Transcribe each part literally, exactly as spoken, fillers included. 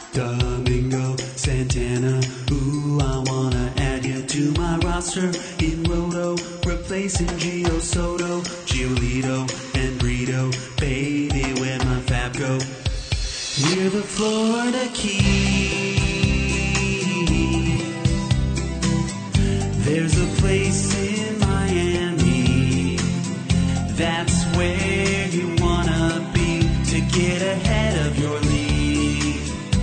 Domingo Santana, ooh, I wanna add you to my roster in Roto, replacing Gio Soto, Giolito, and Brito. Baby, where my fab go? Near the Florida Keys. There's a place in Miami. That's where you wanna be to get ahead of your league.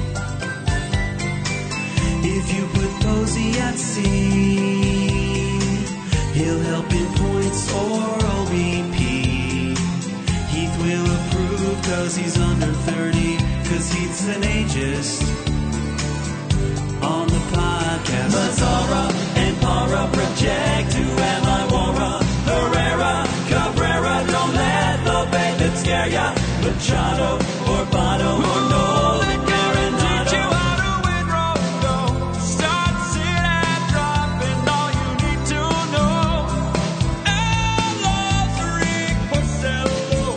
If you put Posey at sea, he'll help in points or O B P. Heath will approve cause he's under thirty, cause Heath's an ageist on the podcast. Mazzara and Para project, who am I? Wara, Herrera, Cabrera, don't let the Bandit scare ya. Machado or Bono or Nolan Arenado. Teach you how to win Roto. Start, sit, and drop, and all you need to know. Alonso Porcello.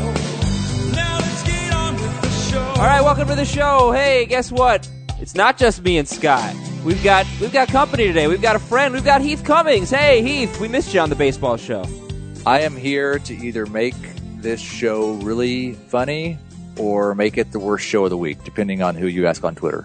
Now let's get on with the show. All right, welcome to the show. Hey, guess what? It's not just me and Scott. We've got we've got company today. We've got a friend. We've got Heath Cummings. Hey, Heath, we missed you on the baseball show. I am here to either make this show really funny or make it the worst show of the week, depending on who you ask on Twitter.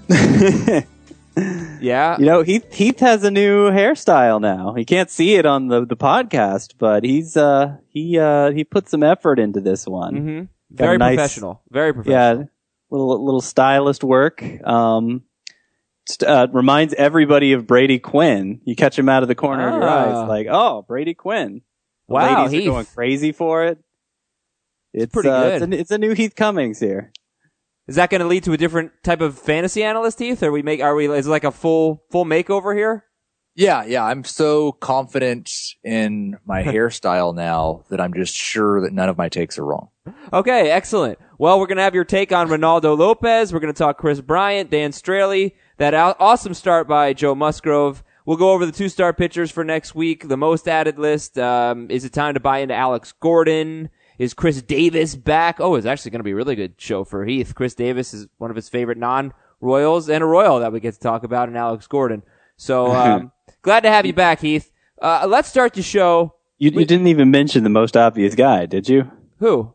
Yeah. You know, Heath, Heath has a new hairstyle now. He can't see it on the, the podcast, but he's uh he uh he put some effort into this one. Mm-hmm. Very nice, professional. Very professional. Yeah, little little stylist work. Um, st- uh, reminds everybody of Brady Quinn. You catch him out of the corner Ah. of your eyes, like, oh, Brady Quinn. The Wow, ladies Heath. are going crazy for it. It's pretty uh, good. It's a, it's a new Heath Cummings here. Is that going to lead to a different type of fantasy analyst, Heath? Or we make are we is it like a full full makeover here? Yeah, yeah. I'm so confident in my hairstyle now that I'm just sure that none of my takes are wrong. Okay, excellent. Well, we're going to have your take on Ronaldo Lopez. We're going to talk Chris Bryant, Dan Straley, that aw- awesome start by Joe Musgrove. We'll go over the two-star pitchers for next week, the most added list. Um, is it time to buy into Alex Gordon? Is Chris Davis back? Oh, it's actually going to be a really good show for Heath. Chris Davis is one of his favorite non-Royals, and a Royal that we get to talk about in Alex Gordon. So, um, glad to have you back, Heath. Uh, let's start the show. You, you didn't even mention the most obvious guy, did you? Who?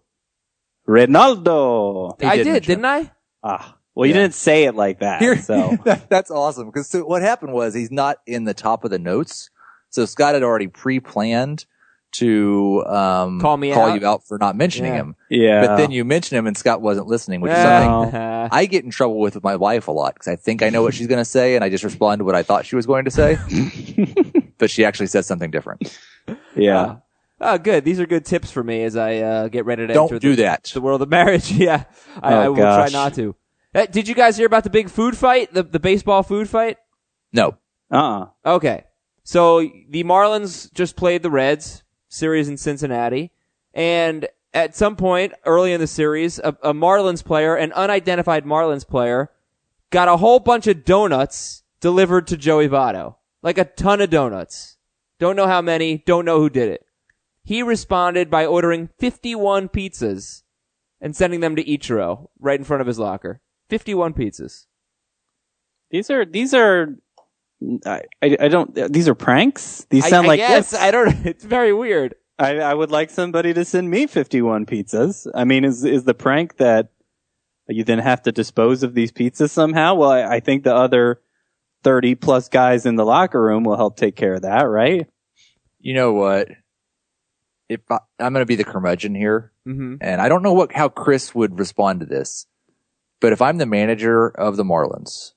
Ronaldo. He I did did, mention didn't I? Ah, well, you Yeah. didn't say it like that. Here, So that, that's awesome. Because so what happened was he's not in the top of the notes. So Scott had already pre-planned to um, Call me call out. you out for not mentioning Yeah. him. yeah, But then you mentioned him and Scott wasn't listening, which is Yeah. something Uh, I get in trouble with with my wife a lot because I think I know what she's going to say and I just respond to what I thought she was going to say. But she actually says something different. yeah. Oh, good. These are good tips for me as I uh, get ready to Don't enter do the, that. the world of marriage. Yeah, I, Oh, I will gosh. try not to. Uh, did you guys hear about the big food fight, the the baseball food fight? No. Uh-uh. Okay, so the Marlins just played the Reds series in Cincinnati, and at some point early in the series, a, a Marlins player, an unidentified Marlins player, got a whole bunch of donuts delivered to Joey Votto, like a ton of donuts. Don't know how many. Don't know who did it. He responded by ordering fifty-one pizzas and sending them to Ichiro right in front of his locker. fifty-one pizzas. These are these are. I, I I don't. These are pranks. These sound I, like I guess, gifts. I don't. It's very weird. I, I would like somebody to send me fifty-one pizzas. I mean, is is the prank that you then have to dispose of these pizzas somehow? Well, I, I think the other thirty plus guys in the locker room will help take care of that, right? You know what? If I, I'm going to be the curmudgeon here, Mm-hmm. and I don't know what how Chris would respond to this, but if I'm the manager of the Marlins,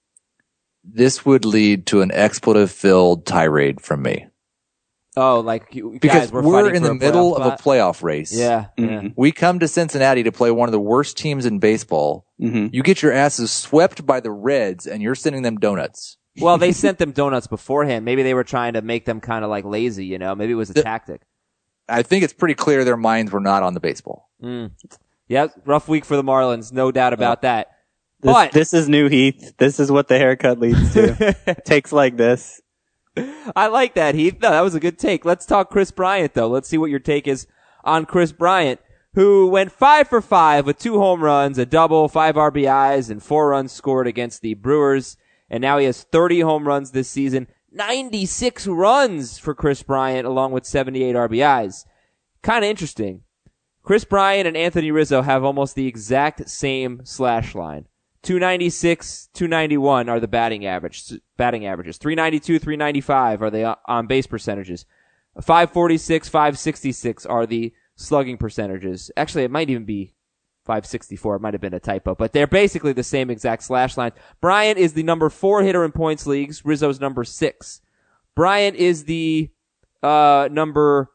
this would lead to an expletive-filled tirade from me. Oh, like you Because guys, we're, we're fighting in for the a middle playoff of a spot. playoff race. Yeah, yeah. Mhm. We come to Cincinnati to play one of the worst teams in baseball. Mm-hmm. You get your asses swept by the Reds, and you're sending them donuts. Well, they sent them donuts beforehand. Maybe they were trying to make them kind of like lazy, you know. Maybe it was a The- tactic. I think it's pretty clear their minds were not on the baseball. Mm. Yeah, rough week for the Marlins, no doubt about that. This, But this is new Heath. This is what the haircut leads to. Takes like this. I like that, Heath. No, that was a good take. Let's talk Chris Bryant, though. Let's see what your take is on Chris Bryant. who went five for five with two home runs, a double, five R B Is, and four runs scored against the Brewers. And now he has thirty home runs this season, ninety-six runs for Chris Bryant, along with seventy-eight R B Is. Kind of interesting. Chris Bryant and Anthony Rizzo have almost the exact same slash line. two ninety-six, two ninety-one are the batting average, batting averages. three ninety-two, three ninety-five are the on base percentages. five forty-six, five sixty-six are the slugging percentages. Actually, it might even be five sixty-four. It might have been a typo, but they're basically the same exact slash lines. Bryant is the number four hitter in points leagues. Rizzo's number six. Bryant is the uh number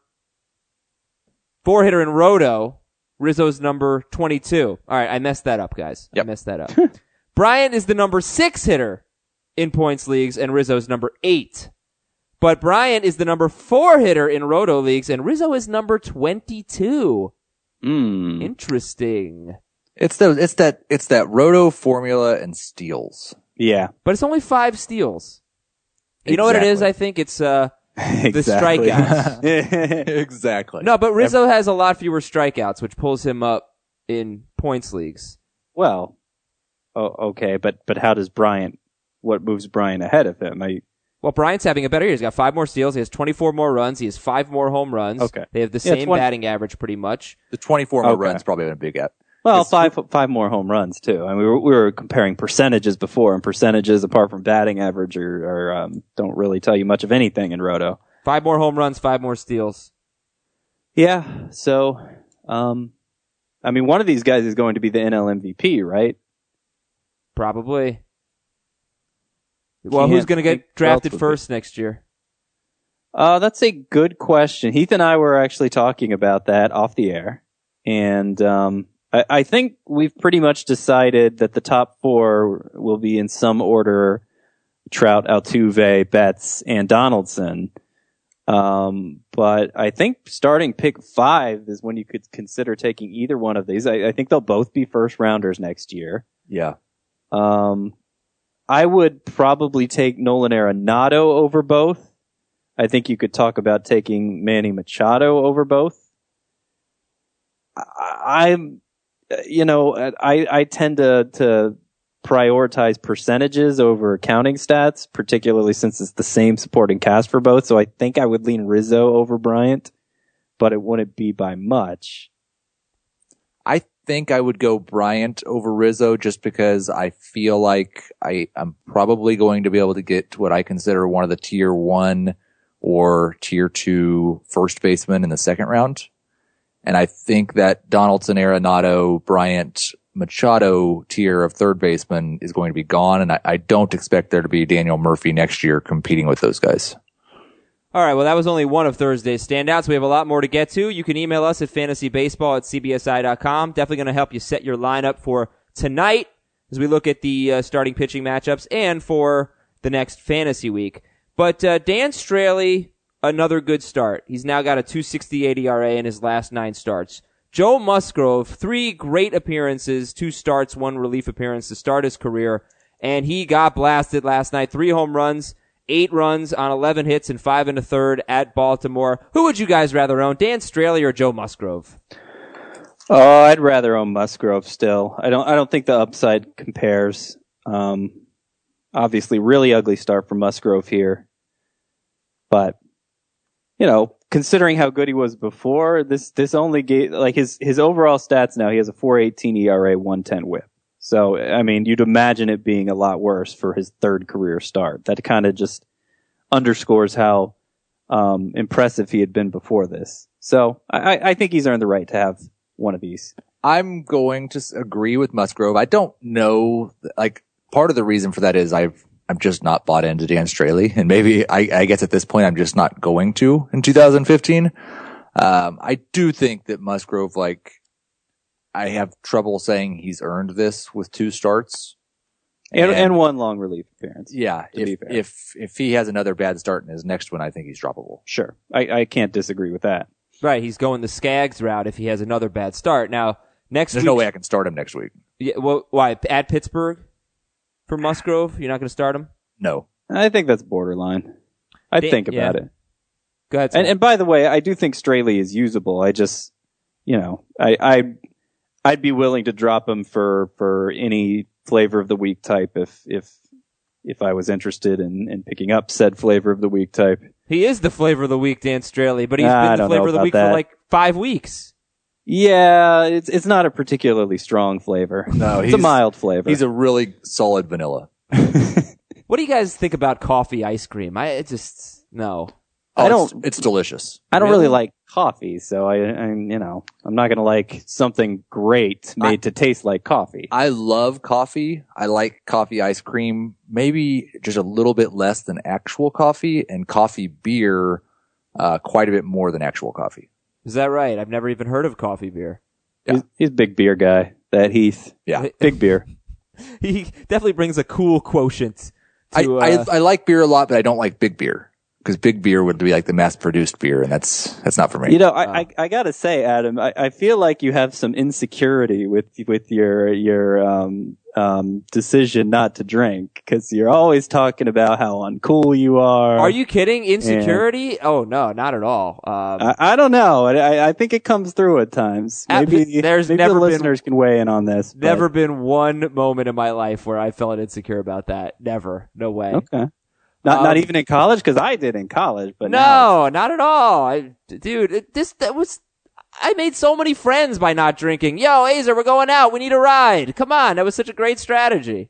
four hitter in Roto. Rizzo's number twenty-two. All right, I messed that up, guys. Yep. I messed that up. Bryant is the number six hitter in points leagues, and Rizzo's number eight. But Bryant is the number four hitter in Roto leagues, and Rizzo is number twenty-two. Mm. Interesting. It's the it's that it's that Roto formula and steals. Yeah. But it's only five steals. You know what it is? Exactly. I think it's uh the Exactly. strikeouts. Exactly. No, but Rizzo has a lot fewer strikeouts, which pulls him up in points leagues. Well, oh, okay, but but how does Bryant? What moves Bryant ahead of him? I, Well, Bryant's having a better year. He's got five more steals. He has twenty-four more runs. He has five more home runs. Okay. They have the Yeah, same twenty batting average pretty much. The twenty-four more Okay. runs probably been a big gap. well, It's- five five more home runs too. I mean, we were, we were comparing percentages before, and percentages apart from batting average are, are um, don't really tell you much of anything in Roto. Five more home runs, five more steals. Yeah. So, um, I mean, one of these guys is going to be the N L M V P, right? Probably. Well, Can't who's going to think get who drafted else would first next year? Uh, that's a good question. Heath and I were actually talking about that off the air. And um, I, I think we've pretty much decided that the top four will be in some order: Trout, Altuve, Betts, and Donaldson. Um, but I think starting pick five is when you could consider taking either one of these. I, I think they'll both be first rounders next year. Yeah. Um, I would probably take Nolan Arenado over both. I think you could talk about taking Manny Machado over both. I, I'm, you know, I, I tend to, to prioritize percentages over counting stats, particularly since it's the same supporting cast for both. So I think I would lean Rizzo over Bryant, but it wouldn't be by much. I think I would go Bryant over Rizzo just because I feel like I, I'm probably going to be able to get what I consider one of the tier one or tier two first basemen in the second round. And I think that Donaldson, Arenado, Bryant, Machado tier of third baseman is going to be gone. And I, I don't expect there to be Daniel Murphy next year competing with those guys. All right, well, that was only one of Thursday's standouts. We have a lot more to get to. You can email us at fantasybaseball at c b s i dot com. Definitely going to help you set your lineup for tonight as we look at the uh, starting pitching matchups and for the next fantasy week. But uh, Dan Straley, another good start. He's now got a two sixty-eight E R A in his last nine starts. Joe Musgrove, three great appearances, two starts, one relief appearance to start his career, and he got blasted last night. Three home runs, eight runs on eleven hits and five and a third at Baltimore. Who would you guys rather own, Dan Straley or Joe Musgrove? Oh, I'd rather own Musgrove still. I don't. I don't think the upside compares. Um, obviously, really ugly start for Musgrove here, but you know, considering how good he was before, this this only gave like his his overall stats now. He has a four eighteen E R A, one ten WHIP. So I mean, you'd imagine it being a lot worse for his third career start. That kind of just underscores how um, impressive he had been before this. So I, I think he's earned the right to have one of these. I'm going to agree with Musgrove. I don't know, like, part of the reason for that is I've, I'm just not bought into Dan Straley, and maybe I, I guess at this point I'm just not going to in two thousand fifteen. Um, I do think that Musgrove, like, I have trouble saying he's earned this with two starts. And, and one long relief appearance. Yeah, to be if, fair. if, if he has another bad start in his next one, I think he's droppable. Sure. I, I can't disagree with that. Right, he's going the Skaggs route if he has another bad start. Now, next There's week, no way I can start him next week. Yeah, well, why at Pittsburgh for Musgrove? You're not going to start him? No. I think that's borderline. I'd Dan- think about yeah. it. Go ahead. And, Scott. and by the way, I do think Straley is usable. I just, you know, I, I, I'd be willing to drop him for, for any flavor of the week type if, if, if I was interested in, in picking up said flavor of the week type. He is the flavor of the week, Dan Straley, but he's Ah, I been the don't flavor know of the about week that. for like five weeks. Yeah, it's it's not a particularly strong flavor. No, it's a he's- mild flavor. He's a really solid vanilla. What do you guys think about coffee ice cream? I it just no. Oh, I don't- It's, it's delicious. I don't Really? really like coffee, so I, I, you know, I'm not gonna like something great made to taste like coffee. I love coffee. I like coffee ice cream, maybe just a little bit less than actual coffee, and coffee beer uh, quite a bit more than actual coffee. Is that right? I've never even heard of coffee beer. Yeah. He's, he's a big beer guy. That Heath, Yeah. big beer. He definitely brings a cool quotient I, to I, uh, I like beer a lot, but I don't like big beer. Because big beer would be like the mass-produced beer, and that's that's not for me. You know, I, I, I gotta say, Adam, I, I feel like you have some insecurity with with your your um um decision not to drink because you're always talking about how uncool you are. Are you kidding? Insecurity? Oh no, not at all. Um, I, I don't know. I, I think it comes through at times. At- Maybe there's maybe never the been- listeners can weigh in on this. but- never been one moment in my life where I felt insecure about that. Never. No way. Okay. Not Um, not even in college because I did in college, but now No, not at all. I, dude, it, this that was. I made so many friends by not drinking. Yo, Azer, we're going out. We need a ride. Come on, that was such a great strategy.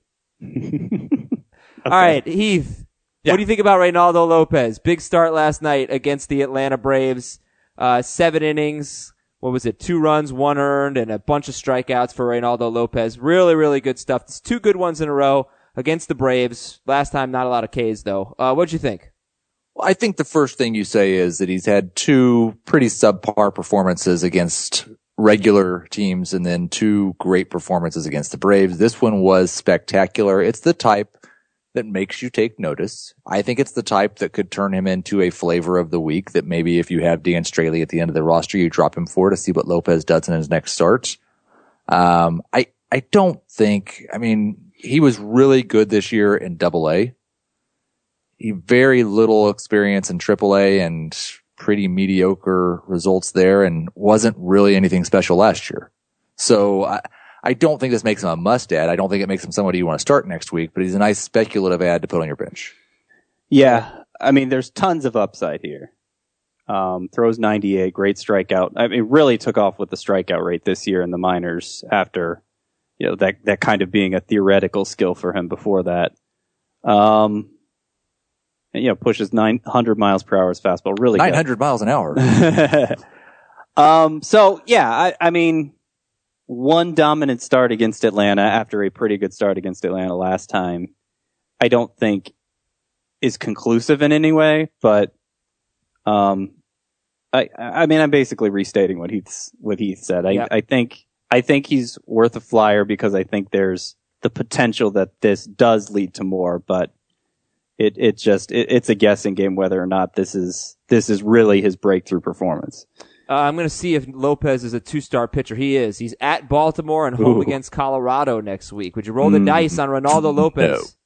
All right, Heath. Yeah. What do you think about Reynaldo Lopez? Big start last night against the Atlanta Braves. Uh, seven innings. What was it? Two runs, one earned, and a bunch of strikeouts for Reynaldo Lopez. Really, really good stuff. It's two good ones in a row against the Braves. Last time, not a lot of Ks though. Uh, what'd you think? Well, I think the first thing you say is that he's had two pretty subpar performances against regular teams and then two great performances against the Braves. This one was spectacular. It's the type that makes you take notice. I think it's the type that could turn him into a flavor of the week that maybe if you have Dan Straley at the end of the roster, you drop him for to see what Lopez does in his next start. Um, I, I don't think, I mean, he was really good this year in Double A. He very little experience in Triple A and pretty mediocre results there, and wasn't really anything special last year. So I, I don't think this makes him a must add. I don't think it makes him somebody you want to start next week, but he's a nice speculative add to put on your bench. Yeah, I mean, there's tons of upside here. Um, throws ninety-eight, great strikeout. I mean, really took off with the strikeout rate this year in the minors after, you know, that, that kind of being a theoretical skill for him before that. Um, and, you know, pushes nine hundred miles per hour as fastball. Really good. nine hundred miles an hour. um, so yeah, I, I mean, one dominant start against Atlanta after a pretty good start against Atlanta last time, I don't think is conclusive in any way, but, um, I, I mean, I'm basically restating what Heath, what Heath said. I, Yeah. I think, I think he's worth a flyer because I think there's the potential that this does lead to more, but it, it just, it, it's a guessing game whether or not this is, this is really his breakthrough performance. Uh, I'm going to see if Lopez is a two-star pitcher. He is. He's at Baltimore and home Ooh. against Colorado next week. Would you roll the Mm. dice on Reynaldo Lopez?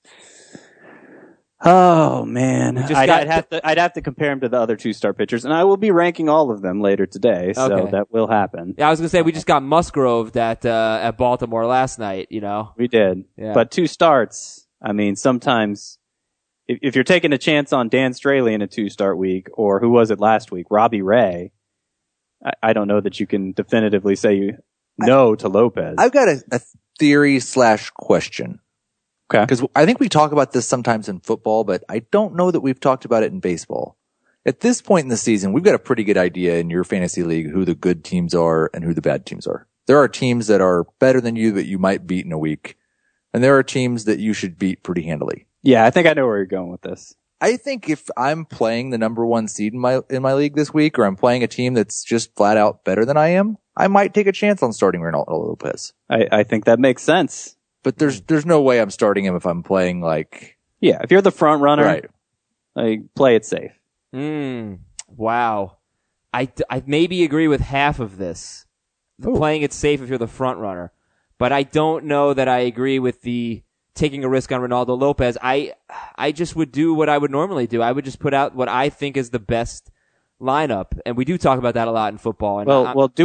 Oh man, just I'd, got I'd have to I'd have to compare him to the other two star pitchers, and I will be ranking all of them later today, so Okay. that will happen. Yeah, I was going to say we just got Musgrove at uh, at Baltimore last night. You know. We did, Yeah. but two starts. I mean, sometimes if, if you're taking a chance on Dan Straley in a two start week, or who was it last week, Robbie Ray, I, I don't know that you can definitively say you no to Lopez. I've got a, a theory slash question. Okay. Because I think we talk about this sometimes in football, but I don't know that we've talked about it in baseball. At this point in the season, we've got a pretty good idea in your fantasy league who the good teams are and who the bad teams are. There are teams that are better than you that you might beat in a week, and there are teams that you should beat pretty handily. yeah, I think I know where you're going with this. I think if I'm playing the number one seed in my in my league this week, or I'm playing a team that's just flat out better than I am, I might take a chance on starting Reynaldo Lopez. I, I think that makes sense. But there's there's no way I'm starting him if I'm playing like Yeah, if you're the front runner, right. like, play it safe. Mm, wow. I, I maybe agree with half of this. The playing it safe if you're the front runner. But I don't know that I agree with the taking a risk on Reynaldo Lopez. I I just would do what I would normally do. I would just put out what I think is the best lineup. And we do talk about that a lot in football. And Well, I- well, doing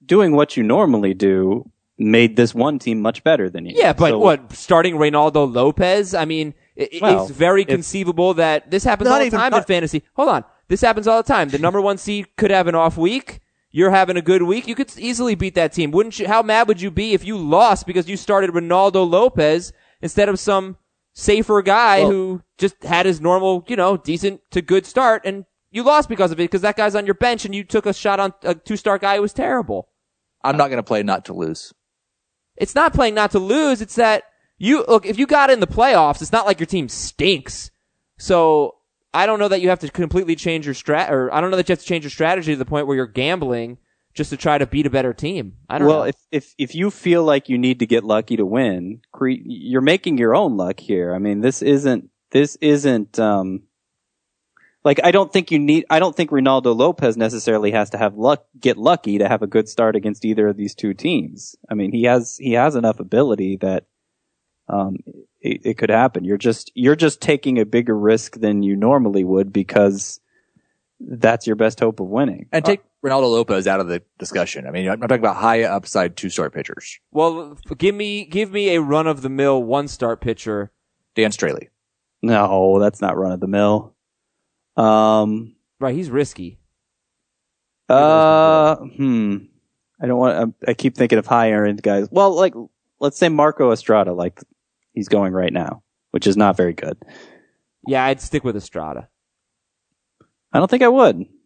doing what you normally do made this one team much better than you. Yeah, but So- what, starting Reynaldo Lopez? I mean, it, Well, it's very if- conceivable that this happens Not all the even- time not- in fantasy. Hold on. This happens all the time. The number one seed could have an off week. You're having a good week. You could easily beat that team. Wouldn't you? How mad would you be if you lost because you started Reynaldo Lopez instead of some safer guy Well- who just had his normal, you know, decent to good start, and you lost because of it because that guy's on your bench and you took a shot on a two-star guy who was terrible. I'm not going to play not to lose. It's not playing not to lose. It's that you look, if you got in the playoffs, it's not like your team stinks. So I don't know that you have to completely change your strat, or I don't know that you have to change your strategy to the point where you're gambling just to try to beat a better team. I don't well, know. if, if, if you feel like you need to get lucky to win, cre- you're making your own luck here. I mean, this isn't, this isn't, um, like, I don't think you need, I don't think Reynaldo Lopez necessarily has to have luck, get lucky to have a good start against either of these two teams. I mean, he has, he has enough ability that, um, it, it could happen. You're just, you're just taking a bigger risk than you normally would because that's your best hope of winning. And take Reynaldo Lopez out of the discussion. I mean, I'm talking about high upside two-star pitchers. well, give me, give me a run of the mill one start pitcher. Dan Straley. No, that's not run of the mill. Um, Right. He's risky. uh, hmm. I don't want, I, I keep thinking of higher end guys. Well, like, let's say Marco Estrada, like he's going right now, which is not very good. Yeah, I'd stick with Estrada. I don't think I would. I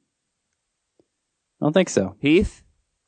don't think so. Heath?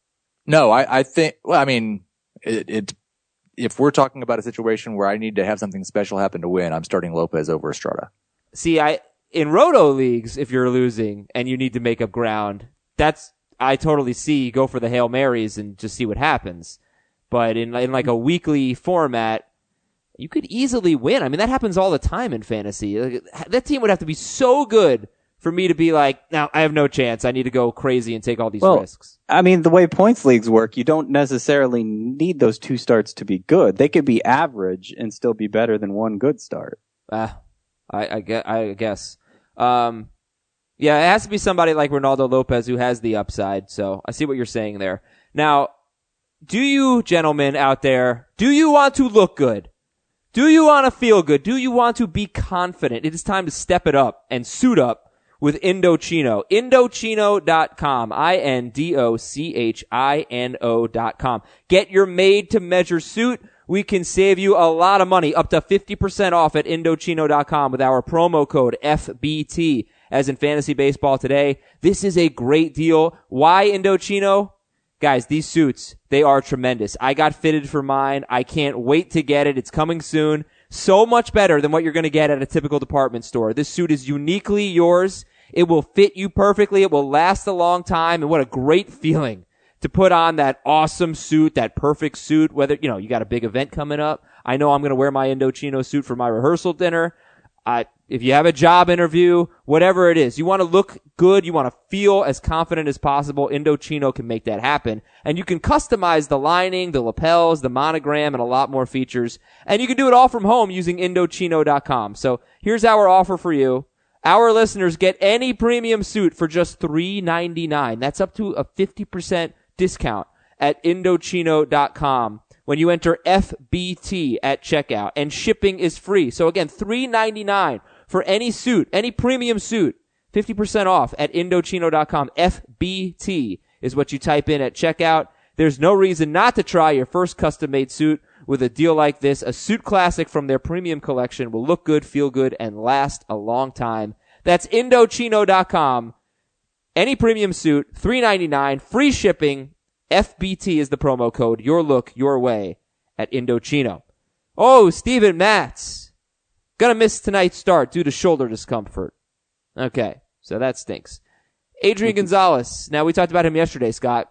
No, I, I think, well, I mean, it, it, if we're talking about a situation where I need to have something special happen to win, I'm starting Lopez over Estrada. See, I, in roto leagues, if you're losing and you need to make up ground, that's, I totally see, go for the Hail Marys and just see what happens. But in, in like a weekly format, you could easily win. I mean, that happens all the time in fantasy. Like, that team would have to be so good for me to be like, now I have no chance. I need to go crazy and take all these Well, risks. I mean, the way points leagues work, you don't necessarily need those two starts to be good. They could be average and still be better than one good start. Uh, I, I, guess, I guess. Um, yeah, it has to be somebody like Reynaldo Lopez who has the upside. So I see what you're saying there. Now, do you gentlemen out there, do you want to look good? Do you want to feel good? Do you want to be confident? It is time to step it up and suit up with Indochino. Indochino dot com. I N D O C H I N O dot com. Get your made-to-measure suit. We can save you a lot of money, up to fifty percent off at Indochino dot com with our promo code F B T, as in fantasy baseball today. This is a great deal. Why Indochino? Guys, these suits, they are tremendous. I got fitted for mine. I can't wait to get it. It's coming soon. So much better than what you're going to get at a typical department store. This suit is uniquely yours. It will fit you perfectly. It will last a long time. And what a great feeling to put on that awesome suit, that perfect suit, whether, you know, you got a big event coming up. I know I'm going to wear my Indochino suit for my rehearsal dinner. I, if you have a job interview, whatever it is, you want to look good, you want to feel as confident as possible, Indochino can make that happen. And you can customize the lining, the lapels, the monogram, and a lot more features. And you can do it all from home using Indochino dot com. So here's our offer for you. Our listeners get any premium suit for just three ninety-nine. That's up to a fifty percent discount at Indochino dot com when you enter F B T at checkout, and shipping is free. So again, three ninety-nine for any suit, any premium suit, fifty percent off at Indochino dot com. F B T is what you type in at checkout. There's no reason not to try your first custom-made suit with a deal like this. A suit classic from their premium collection will look good, feel good, and last a long time. That's Indochino dot com. Any premium suit, three ninety-nine, free shipping. F B T is the promo code. Your look, your way at Indochino. Oh, Steven Matz. Gonna miss tonight's start due to shoulder discomfort. Okay, so that stinks. Adrian Gonzalez. Now, we talked about him yesterday, Scott.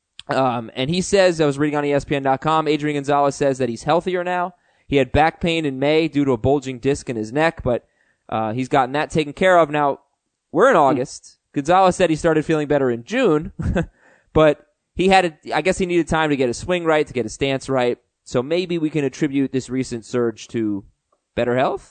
Um, and he says, I was reading on E S P N dot com, Adrian Gonzalez says that he's healthier now. He had back pain in May due to a bulging disc in his neck, but uh, he's gotten that taken care of. Now, we're in August. Gonzalez said he started feeling better in June, but he had, a, I guess he needed time to get his swing right, to get his stance right. So maybe we can attribute this recent surge to better health?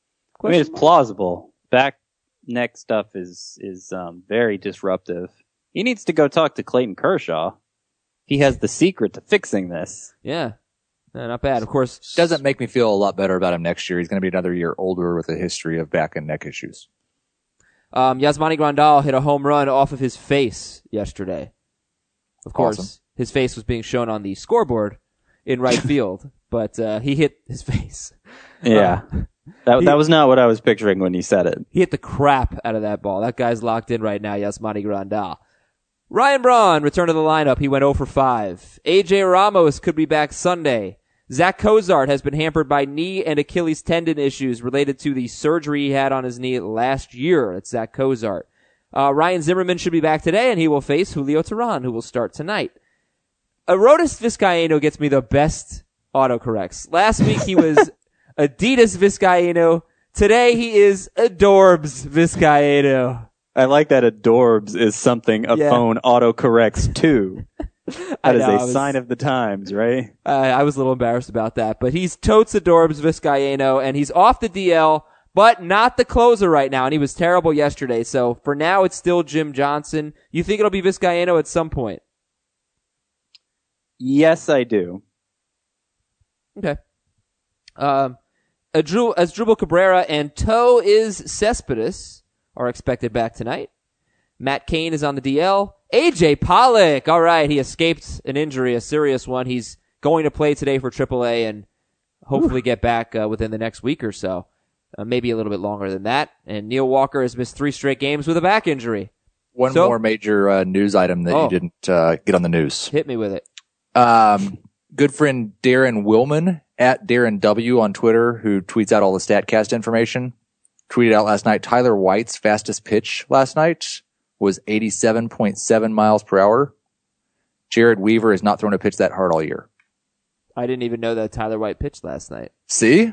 I mean, it's plausible. Back neck stuff is is um, very disruptive. He needs to go talk to Clayton Kershaw. he has the secret to fixing this. Yeah. No, not bad. Of course. Doesn't make me feel a lot better about him next year. He's going to be another year older with a history of back and neck issues. Um, Yasmani Grandal hit a home run off of his face yesterday. Of course, Awesome. His face was being shown on the scoreboard in right field, but uh, he hit his face. Yeah. Uh, that he- that was not what I was picturing when you said it. He hit the crap out of that ball. That guy's locked in right now, Yasmani Grandal. Ryan Braun returned to the lineup. He went oh for five. A J Ramos could be back Sunday. Zach Cozart has been hampered by knee and Achilles tendon issues related to the surgery he had on his knee last year. That's Zach Cozart. Uh, Ryan Zimmerman should be back today, and he will face Julio Teheran, who will start tonight. Arodys Vizcaino gets me the best autocorrects. Last week he was Adidas Vizcaino. Today he is Adorbs Vizcaino. I like that Adorbs is something a Yeah. phone autocorrects to. I That is know, a I was- sign of the times, right? Uh, I was a little embarrassed about that, but he's totes Adorbs Vizcaino, and he's off the D L, but not the closer right now, and he was terrible yesterday. So for now, it's still Jim Johnson. You think it'll be Vizcaino at some point? Yes, I do. Okay. Um, Adru- Asdrubal Cabrera and Toe is Cespedes are expected back tonight. Matt Cain is on the D L. A J Pollock, all right, he escaped an injury, a serious one. He's going to play today for triple A and hopefully get back uh, within the next week or so. Uh, maybe a little bit longer than that. And Neil Walker has missed three straight games with a back injury. One So- more major uh, news item that Oh. you didn't uh, get on the news. Hit me with it. Um, good friend Darren Willman at Darren W on Twitter, who tweets out all the StatCast information, tweeted out last night Tyler White's fastest pitch last night was eighty-seven point seven miles per hour. Jared Weaver has not thrown a pitch that hard all year. I didn't even know that Tyler White pitched last night. See?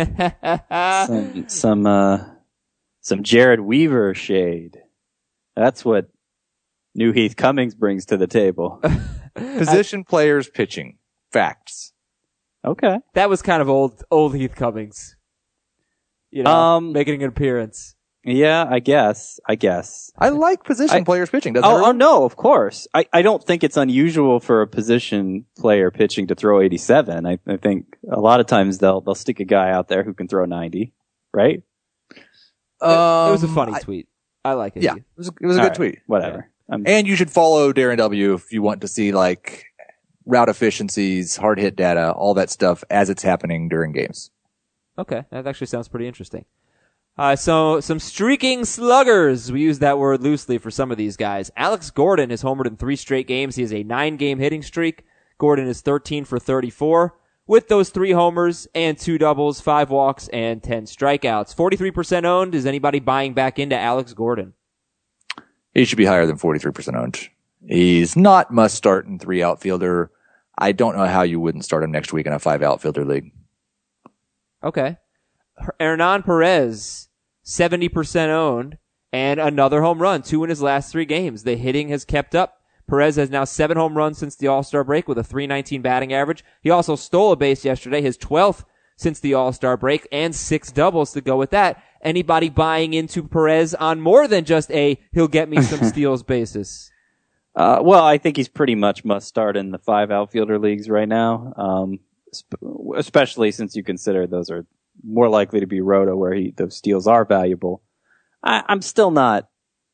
Some some uh some Jared Weaver shade. That's what New Heath Cummings brings to the table. Position players pitching. Facts. Okay. That was kind of old, old Heath Cummings. You know, Um, making an appearance. Yeah, I guess. I guess. I like position I- players pitching. Doesn't Oh, oh everyone? no, of course. I, I don't think it's unusual for a position player pitching to throw eighty-seven. I, I think a lot of times they'll they'll stick a guy out there who can throw ninety, right? it was a Um, funny I- tweet. I like it. Yeah, it was a, it was a All good right, tweet. Whatever. I'm- And you should follow Darren W if you want to see like route efficiencies, hard hit data, all that stuff as it's happening during games. Okay, that actually sounds pretty interesting. Uh, so some streaking sluggers. We use that word loosely for some of these guys. Alex Gordon has homered in three straight games. He has a nine-game hitting streak. Gordon is thirteen for thirty-four with those three homers and two doubles, five walks, and ten strikeouts. forty-three percent owned. Is anybody buying back into Alex Gordon? He should be higher than forty-three percent owned. He's not must start in three outfielder. I don't know how you wouldn't start him next week in a five outfielder league. Okay. Hernan Perez, seventy percent owned, and another home run, two in his last three games. The hitting has kept up. Perez has now seven home runs since the All-Star break with a three nineteen batting average. He also stole a base yesterday, his twelfth since the All-Star break, and six doubles to go with that. Anybody buying into Perez on more than just a he'll get me some steals basis? Uh, well, I think he's pretty much must start in the five outfielder leagues right now, um, sp- especially since you consider those are more likely to be roto where he, those steals are valuable. I, I'm still not.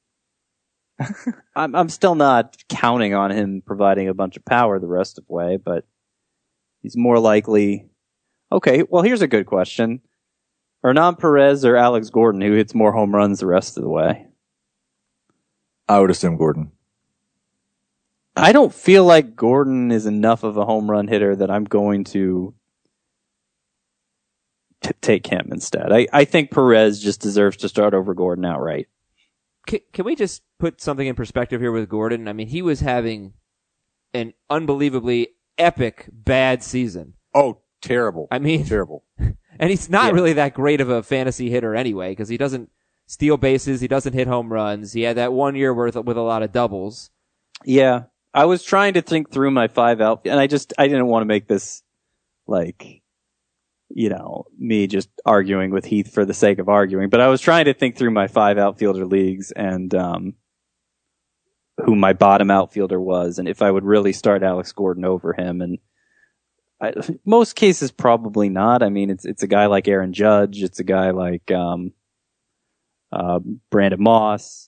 I'm, I'm still not counting on him providing a bunch of power the rest of the way, but he's more likely. Okay, well, here's a good question: Hernan Perez or Alex Gordon, who hits more home runs the rest of the way? I would assume Gordon. I don't feel like Gordon is enough of a home run hitter that I'm going to t- take him instead. I, I think Perez just deserves to start over Gordon outright. Can, can we just put something in perspective here with Gordon? I mean, he was having an unbelievably epic bad season. Oh, terrible. I mean, terrible. and he's not Yeah. really that great of a fantasy hitter anyway, because he doesn't steal bases, he doesn't hit home runs. He had that one year worth with a lot of doubles. Yeah. I was trying to think through my five out, and I just, I didn't want to make this like, you know, me just arguing with Heath for the sake of arguing, but I was trying to think through my five outfielder leagues and, um, who my bottom outfielder was, and if I would really start Alex Gordon over him. And I, most cases, probably not. I mean, it's it's a guy like Aaron Judge. It's a guy like um, uh, Brandon Moss.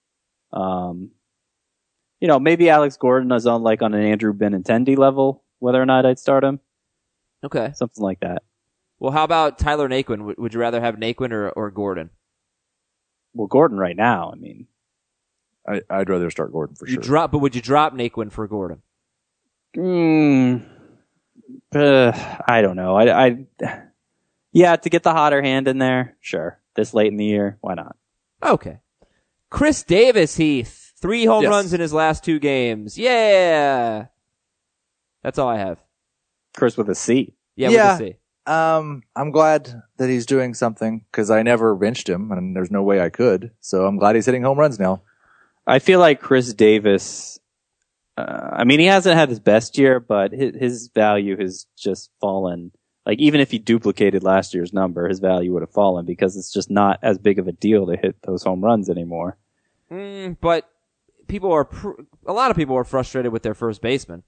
Um, you know, maybe Alex Gordon is on like on an Andrew Benintendi level, whether or not I'd start him. Okay. Something like that. Well, how about Tyler Naquin? Would, would you rather have Naquin or, or Gordon? Well, Gordon right now, I mean. I, I'd rather start Gordon for You sure. drop, but would you drop Naquin for Gordon? Mm, uh, I don't know. I, I, yeah, to get the hotter hand in there, sure. This late in the year, why not? Okay. Chris Davis, Heath. Three home Yes. runs in his last two games. Yeah. That's all I have. Chris with a C. Yeah, Yeah. with a C. Um, I'm glad that he's doing something because I never benched him and there's no way I could. So I'm glad he's hitting home runs now. I feel like Chris Davis, uh, I mean, he hasn't had his best year, but his, his value has just fallen. Like, even if he duplicated last year's number, his value would have fallen because it's just not as big of a deal to hit those home runs anymore. Mm, but people are, pr- a lot of people are frustrated with their first baseman.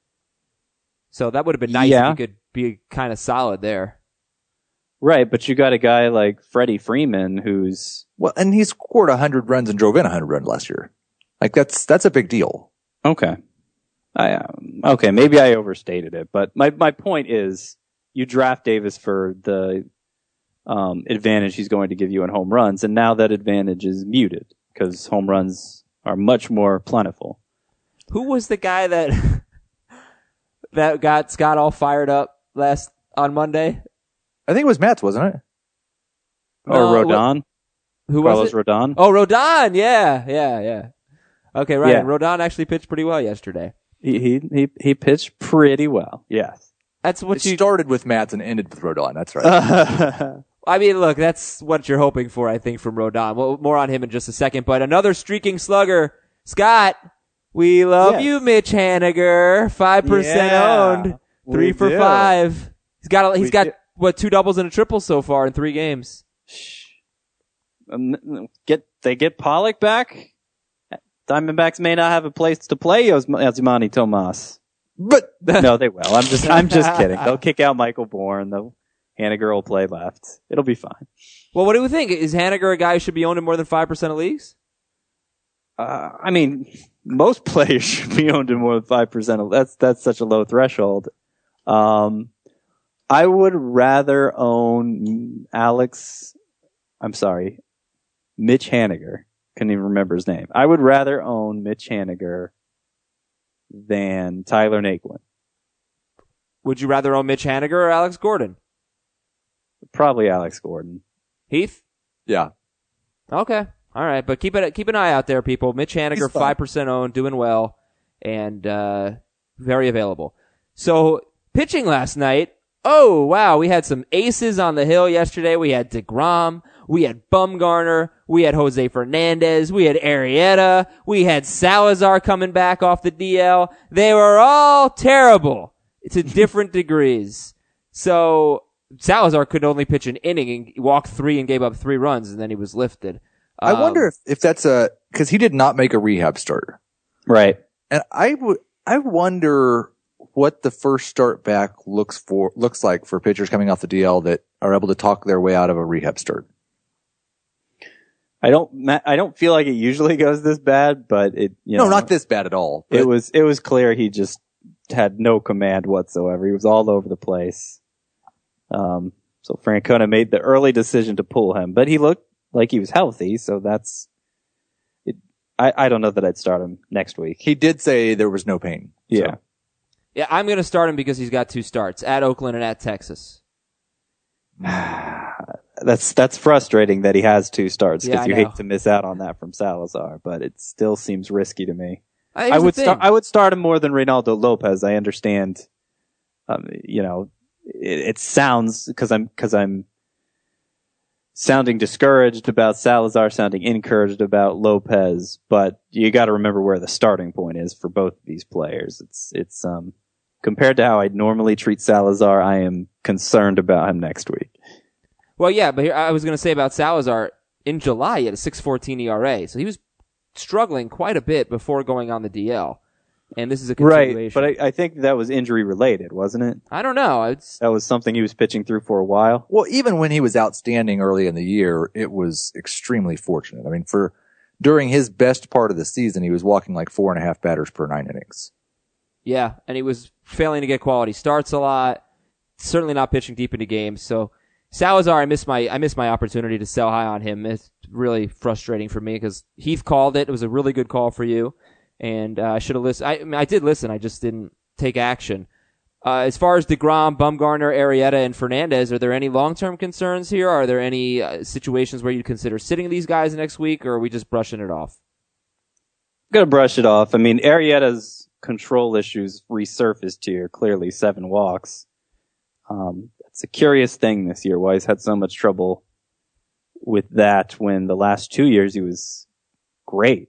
So that would have been nice Yeah. if he could be kind of solid there. Right, but you got a guy like Freddie Freeman who's, Well, and he scored one hundred runs and drove in one hundred runs last year. Like that's that's a big deal. okay. I, um, okay, maybe I overstated it, but my, my point is you draft Davis for the um, advantage he's going to give you in home runs, and now that advantage is muted because home runs are much more plentiful. Who was the guy that that got Scott all fired up last on Monday? I think it was Matt's, wasn't it? Or No, it wa- Rodon? Who Carlos was it? Rodon? Oh, Rodon. Yeah, yeah, yeah. Okay, right. Yeah. And Rodon actually pitched pretty well yesterday. He, he he he pitched pretty well. Yes. That's what It you. started with Matt's and ended with Rodon. That's right. Uh, I mean, look, that's what you're hoping for, I think, from Rodon. Well, more on him in just a second. But another streaking slugger, Scott. We love Yes. you, Mitch Haniger. Five percent Yeah, owned. Three we for do. five. He's got. A, he's We got do. what two doubles and a triple so far in three games. um, get they get Pollock back. Diamondbacks may not have a place to play Yos- Yasmani Tomas. but No, they will. I'm just I'm just kidding. They'll kick out Michael Bourne. The Haniger will play left. It'll be fine. Well, what do we think? Is Haniger a guy who should be owned in more than five percent of leagues? Uh, I mean, most players should be owned in more than five percent. That's that's such a low threshold. Um, I would rather own Alex. I'm sorry, Mitch Haniger. Couldn't even remember his name. I would rather own Mitch Haniger than Tyler Naquin. Would you rather own Mitch Haniger or Alex Gordon? Probably Alex Gordon. Heath? yeah, Okay. All right. But keep it keep an eye out there, people. Mitch Haniger, He's fine. five percent owned, doing well, and uh, very available. So, pitching last night. Oh, wow. We had some aces on the hill yesterday. We had DeGrom. We had Bumgarner. We had Jose Fernandez. We had Arrieta. We had Salazar coming back off the D L. They were all terrible to different degrees. So, Salazar could only pitch an inning and walk three and gave up three runs, and then he was lifted. I Um, wonder if, if that's a because he did not make a rehab start, Right. and I would I wonder what the first start back looks for looks like for pitchers coming off the D L that are able to talk their way out of a rehab start. I don't. ma- I don't feel like it usually goes this bad, but it. You no, know, not this bad at all. It but- was. It was clear he just had no command whatsoever. He was all over the place. Um. So Francona made the early decision to pull him, but he looked like he was healthy. So that's. It. I. I don't know that I'd start him next week. he did say there was no pain. So. Yeah. Yeah, I'm going to start him because he's got two starts, at Oakland and at Texas. That's that's frustrating that he has two starts Yeah, because I you know. hate to miss out on that from Salazar, but it still seems risky to me. Uh, I here's would the thing. start. I would start him more than Reynaldo Lopez. I understand. Um, you know, it, it sounds because I'm because I'm sounding discouraged about Salazar, sounding encouraged about Lopez, but you got to remember where the starting point is for both of these players. It's it's um compared to how I'd normally treat Salazar, I am concerned about him next week. Well, yeah, but here, I was going to say about Salazar, in July he had a six fourteen E R A, so he was struggling quite a bit before going on the D L. And this is a continuation. Right, but I, I think that was injury related, wasn't it? I don't know. It's, That was something he was pitching through for a while. Well, even when he was outstanding early in the year, it was extremely fortunate. I mean, for during his best part of the season, he was walking like four and a half batters per nine innings. yeah, and he was failing to get quality starts a lot. Certainly not pitching deep into games. So Salazar, I missed my I missed my opportunity to sell high on him. It's really frustrating for me because Heath called it. It was a really good call for you, and uh, I should have listened. I, I mean, I did listen. I just didn't take action. Uh, as far as DeGrom, Bumgarner, Arrieta, and Fernandez, are there any long-term concerns here? Are there any uh, situations where you'd consider sitting these guys next week, or are we just brushing it off? I'm going to brush it off. I mean, Arrieta's control issues resurfaced here, clearly seven walks. Um, it's a curious thing this year why he's had so much trouble with that when the last two years he was great.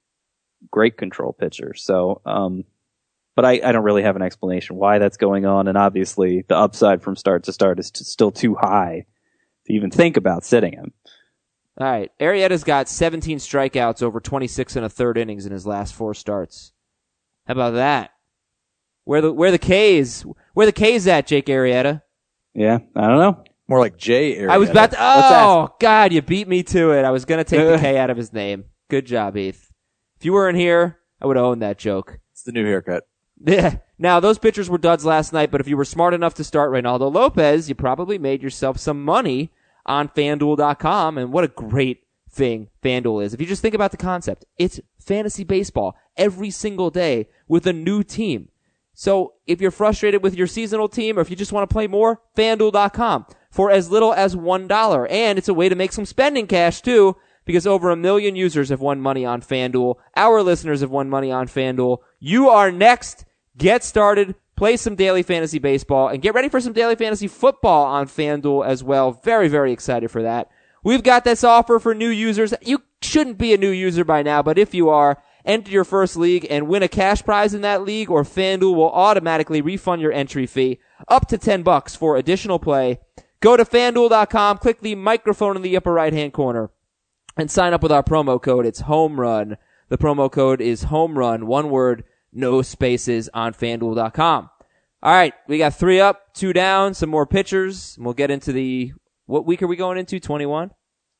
Great control pitcher. So, um, but I, I don't really have an explanation why that's going on. And obviously the upside from start to start is t- still too high to even think about sitting him. All right. Arrieta's got seventeen strikeouts over twenty-six and a third innings in his last four starts. How about that? Where the where the K's where the K's at, Jake Arrieta? Yeah, I don't know. More like Jay Arrieta. I was about to. Oh God, you beat me to it. I was gonna take the K out of his name. Good job, Heath. If you weren't here, I would have owned that joke. It's the new haircut. Yeah. Now those pitchers were duds last night, but if you were smart enough to start Reynaldo Lopez, you probably made yourself some money on FanDuel dot com, and what a great thing FanDuel is. If you just think about the concept, it's fantasy baseball every single day with a new team. So if you're frustrated with your seasonal team or if you just want to play more, FanDuel dot com for as little as one dollar. And it's a way to make some spending cash too, because over a million users have won money on FanDuel. Our listeners have won money on FanDuel. You are next. Get started. Play some daily fantasy baseball and get ready for some daily fantasy football on FanDuel as well. Very, very excited for that. We've got this offer for new users. You shouldn't be a new user by now, but if you are, enter your first league and win a cash prize in that league, or FanDuel will automatically refund your entry fee up to ten bucks for additional play. Go to FanDuel dot com, click the microphone in the upper right-hand corner, and sign up with our promo code. It's Home Run. The promo code is Home Run, one word, no spaces, on FanDuel dot com. All right, we got three up, two down, some more pitchers. We'll get into the, what week are we going into? twenty-one?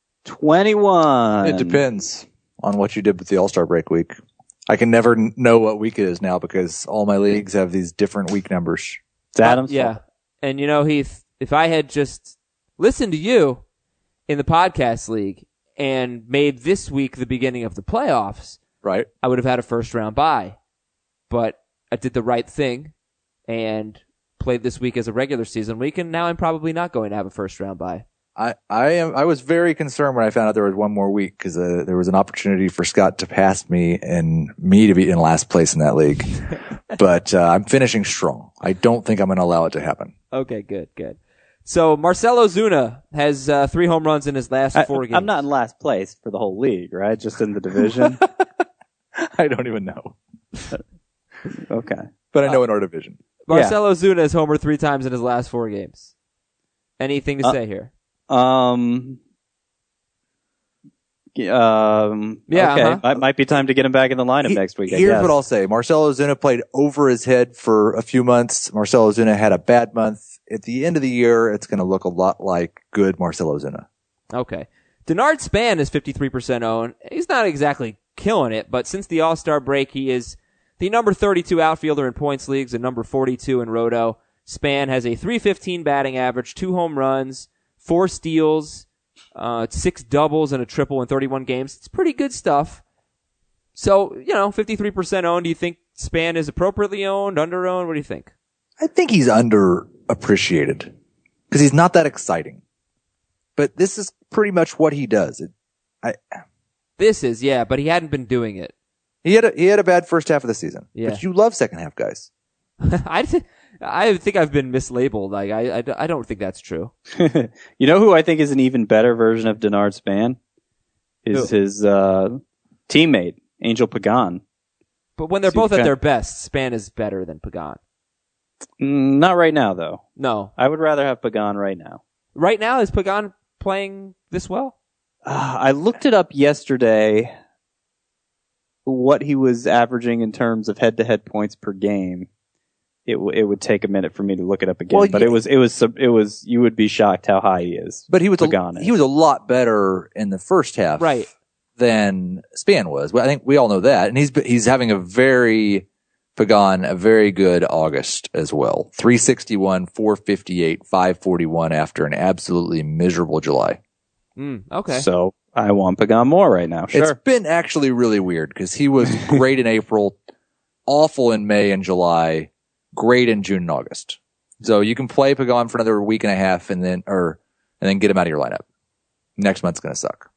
twenty-one. It depends on what you did with the All-Star break week. I can never n- know what week it is now because all my leagues have these different week numbers. It's Adam's Uh, yeah. fault. And you know, Heath, if I had just listened to you in the podcast league and made this week the beginning of the playoffs, Right? I would have had a first round bye. But I did the right thing and played this week as a regular season week, and now I'm probably not going to have a first round bye. I, I am, I was very concerned when I found out there was one more week because uh, there was an opportunity for Scott to pass me and me to be in last place in that league. But uh, I'm finishing strong. I don't think I'm going to allow it to happen. Okay, good, good. So Marcell Ozuna has uh, three home runs in his last I, four games. I'm not in last place for the whole league, right? Just in the division. I don't even know. Okay. But I know in our division. Marcell Ozuna has homered three times in his last four games. Anything to Uh, say here? Um. Um. Yeah, Okay. uh-huh. Might, might be time to get him back in the lineup He- next week. I Here's guess. what I'll say. Marcell Ozuna played over his head for a few months. Marcell Ozuna had a bad month. At the end of the year, it's going to look a lot like good Marcell Ozuna. Okay. Denard Span is fifty-three percent owned. He's not exactly killing it, but since the All-Star break, he is the number thirty-two outfielder in points leagues and number forty-two in Roto. Span has a three fifteen batting average, two home runs, four steals, uh, six doubles and a triple in thirty-one games. It's pretty good stuff. So, you know, fifty-three percent owned. Do you think Span is appropriately owned, under-owned? What do you think? I think he's underappreciated because he's not that exciting. But this is pretty much what he does. It, I, This is, yeah, but he hadn't been doing it. he had a, he had a bad first half of the season. Yeah. But you love second half guys. I, th- I think I've been mislabeled. Like, I, I, I don't think that's true. You know who I think is an even better version of Denard Span? Is Who? his uh, teammate, Angel Pagan. But when they're So you both at can- their best, Span is better than Pagan. Mm, not right now, though. No. I would rather have Pagan right now. Right now, is Pagan playing this well? Uh, I looked it up yesterday. what he was averaging in terms of head-to-head points per game, it w- it would take a minute for me to look it up again. Well, but yeah. it was it was sub- it was you would be shocked how high he is. But he was Pagan a, is. he was a lot better in the first half, Right. than Span was. Well, I think we all know that, and he's he's having a very Pagan a very good August as well. three sixty-one, four fifty-eight, five forty-one after an absolutely miserable July. Mm, okay. So I want Pagan more right now. Sure. It's been actually really weird because he was great in April, awful in May and July, great in June and August. So you can play Pagan for another week and a half, and then or and then get him out of your lineup. Next month's going to suck.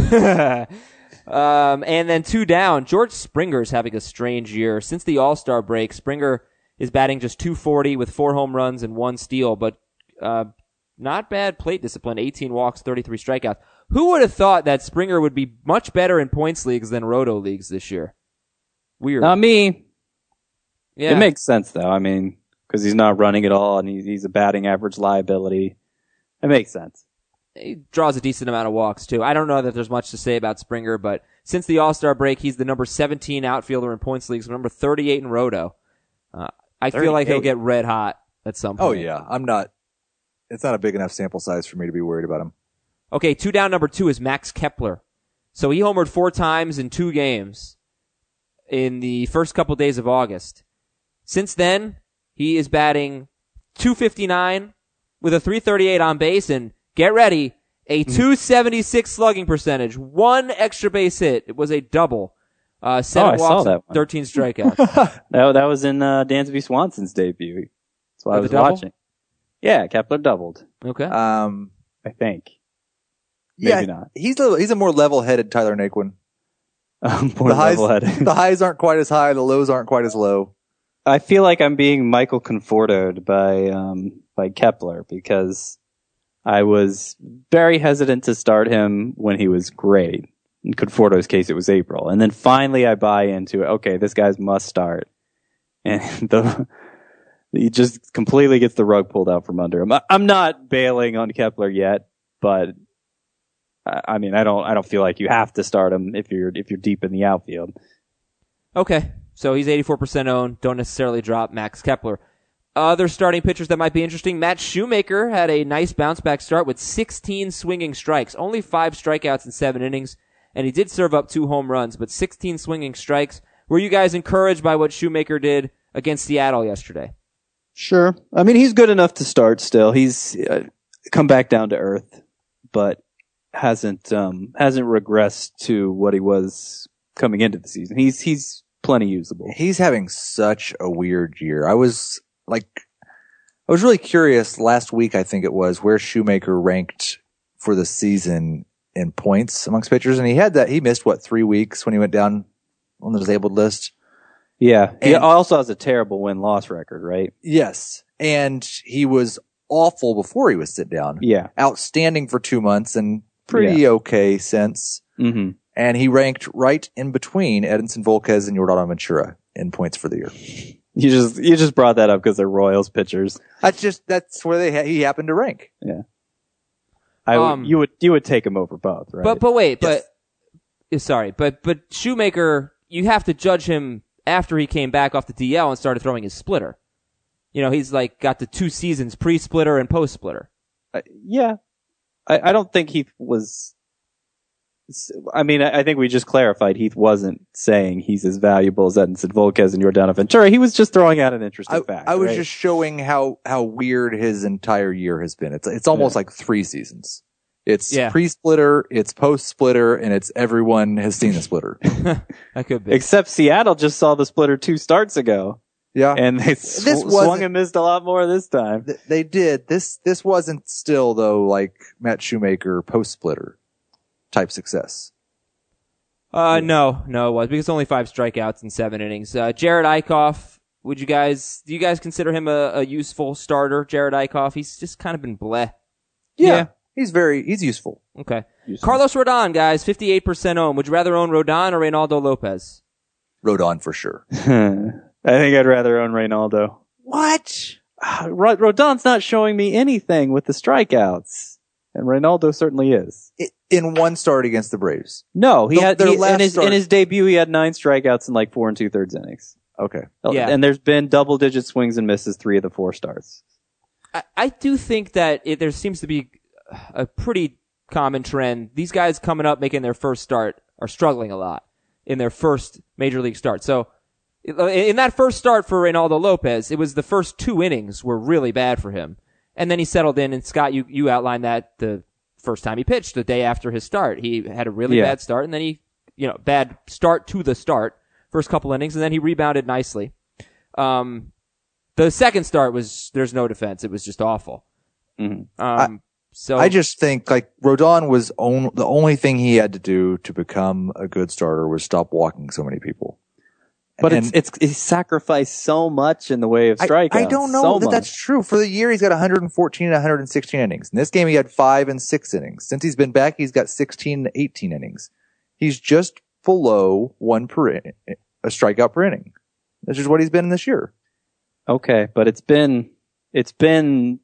um, and then two down. George Springer's having a strange year. Since the All-Star break, Springer is batting just two forty with four home runs and one steal, but uh, not bad plate discipline, eighteen walks, thirty-three strikeouts. Who would have thought that Springer would be much better in points leagues than roto leagues this year? Weird. Not me. yeah. It makes sense though. I mean, because he's not running at all, and he's, he's a batting average liability. It makes sense. He draws a decent amount of walks, too. I don't know that there's much to say about Springer, but since the All-Star break, he's the number seventeen outfielder in points leagues, number thirty-eight in roto. Uh, I feel like he'll thirty-eight. get red hot at some point. Oh yeah, I'm not. It's not a big enough sample size for me to be worried about him. Okay, two down, number two is Max Kepler. So he homered four times in two games in the first couple days of August. Since then, he is batting two fifty-nine with a three thirty-eight on base, and get ready, a two seventy-six slugging percentage, one extra base hit. It was a double. Uh, seven Oh, I saw walks, that and one. thirteen strikeouts. That that was in uh, Dansby Swanson's debut. That's what I With was a double? watching. Yeah, Kepler doubled. Okay. Um, I think. yeah, Maybe not. he's a he's a more level-headed Tyler Naquin. Um, more The highs, level-headed. the highs aren't quite as high, the lows aren't quite as low. I feel like I'm being Michael Conforto'd by um, by Kepler because I was very hesitant to start him when he was great. In Conforto's case, it was April, and then finally I buy into it. Okay, this guy's must start, and the he just completely gets the rug pulled out from under him. I, I'm not bailing on Kepler yet, but I, I mean, I don't I don't feel like you have to start him if you're if you're deep in the outfield. Okay. So he's eighty-four percent owned. Don't necessarily drop Max Kepler. Other starting pitchers that might be interesting. Matt Shoemaker had a nice bounce back start with sixteen swinging strikes. Only five strikeouts in seven innings. And he did serve up two home runs, but sixteen swinging strikes. Were you guys encouraged by what Shoemaker did against Seattle yesterday? Sure. I mean, he's good enough to start still. He's uh, come back down to earth, but hasn't um, hasn't regressed to what he was coming into the season. He's he's plenty usable. He's having such a weird year. I was like, I was really curious last week, I think it was, where Shoemaker ranked for the season in points amongst pitchers. And he had that, he missed what, three weeks when he went down on the disabled list. Yeah. He And- also has a terrible win-loss record, right? Yes. And he was awful before he was sit down. Yeah. Outstanding for two months and pretty okay since. Mm-hmm. And he ranked right in between Edinson Volquez and Yordan Ventura in points for the year. You just you just brought that up because they're Royals pitchers. That's just, that's where they ha- he happened to rank. Yeah. I would, Um, you would you would take him over both, right? But but wait, Yes. but uh, sorry, but but Shoemaker, you have to judge him after he came back off the D L and started throwing his splitter. You know, he's like got the two seasons, pre-splitter and post-splitter. Uh, yeah, I, I don't think Heath was. I mean, I I think we just clarified Heath wasn't saying he's as valuable as Edinson Volquez and Yordan Ventura. He was just throwing out an interesting I, fact. I was right? just showing how, how weird his entire year has been. It's it's almost Yeah. like three seasons. It's Yeah. pre-splitter, it's post-splitter, and it's everyone has seen the splitter. That could be. Except Seattle just saw the splitter two starts ago, Yeah, and they sw- This swung wasn't- and missed a lot more this time. Th- they did. This this wasn't still though like Matt Shoemaker post-splitter type success. Uh, no, no, it was because only five strikeouts in seven innings. Uh, Jared Eichhoff, would you guys, do you guys consider him a, a useful starter? Jared Eichhoff, he's just kind of been bleh. Yeah, he's very he's useful. Okay. Useful. Carlos Rodon, guys, fifty-eight percent owned. Would you rather own Rodon or Reynaldo Lopez? Rodon for sure. I think I'd rather own Reynaldo. What? Rod- Rodon's not showing me anything with the strikeouts. and Reynaldo certainly is. I- In one start against the Braves. No, he The- had their he, last in his start- in his debut. He had nine strikeouts in like four and two thirds innings. Okay. Yeah. And there's been double digit swings and misses three of the four starts. I, I do think that it, there seems to be a pretty common trend. These guys coming up making their first start are struggling a lot in their first major league start. So in that first start for Reynaldo Lopez, it was the first two innings were really bad for him. And then he settled in, and Scott, you, you outlined that the first time he pitched, the day after his start. He had a really Yeah. bad start, and then he, you know, bad start to the start, first couple innings, and then he rebounded nicely. Um, the second start was, there's no defense. It was just awful. Mm-hmm. Um, so I just think like Rodon was on, the only thing he had to do to become a good starter was stop walking so many people. But And it's, it's, he's sacrificed so much in the way of I, strikeouts. I don't know so that much. that's true. For the year, he's got one hundred fourteen and one hundred sixteen innings. In this game, he had five and six innings. Since he's been back, he's got sixteen and eighteen innings. He's just below one per in, a strikeout per inning. This is what he's been this year. Okay, but it's been, it's been,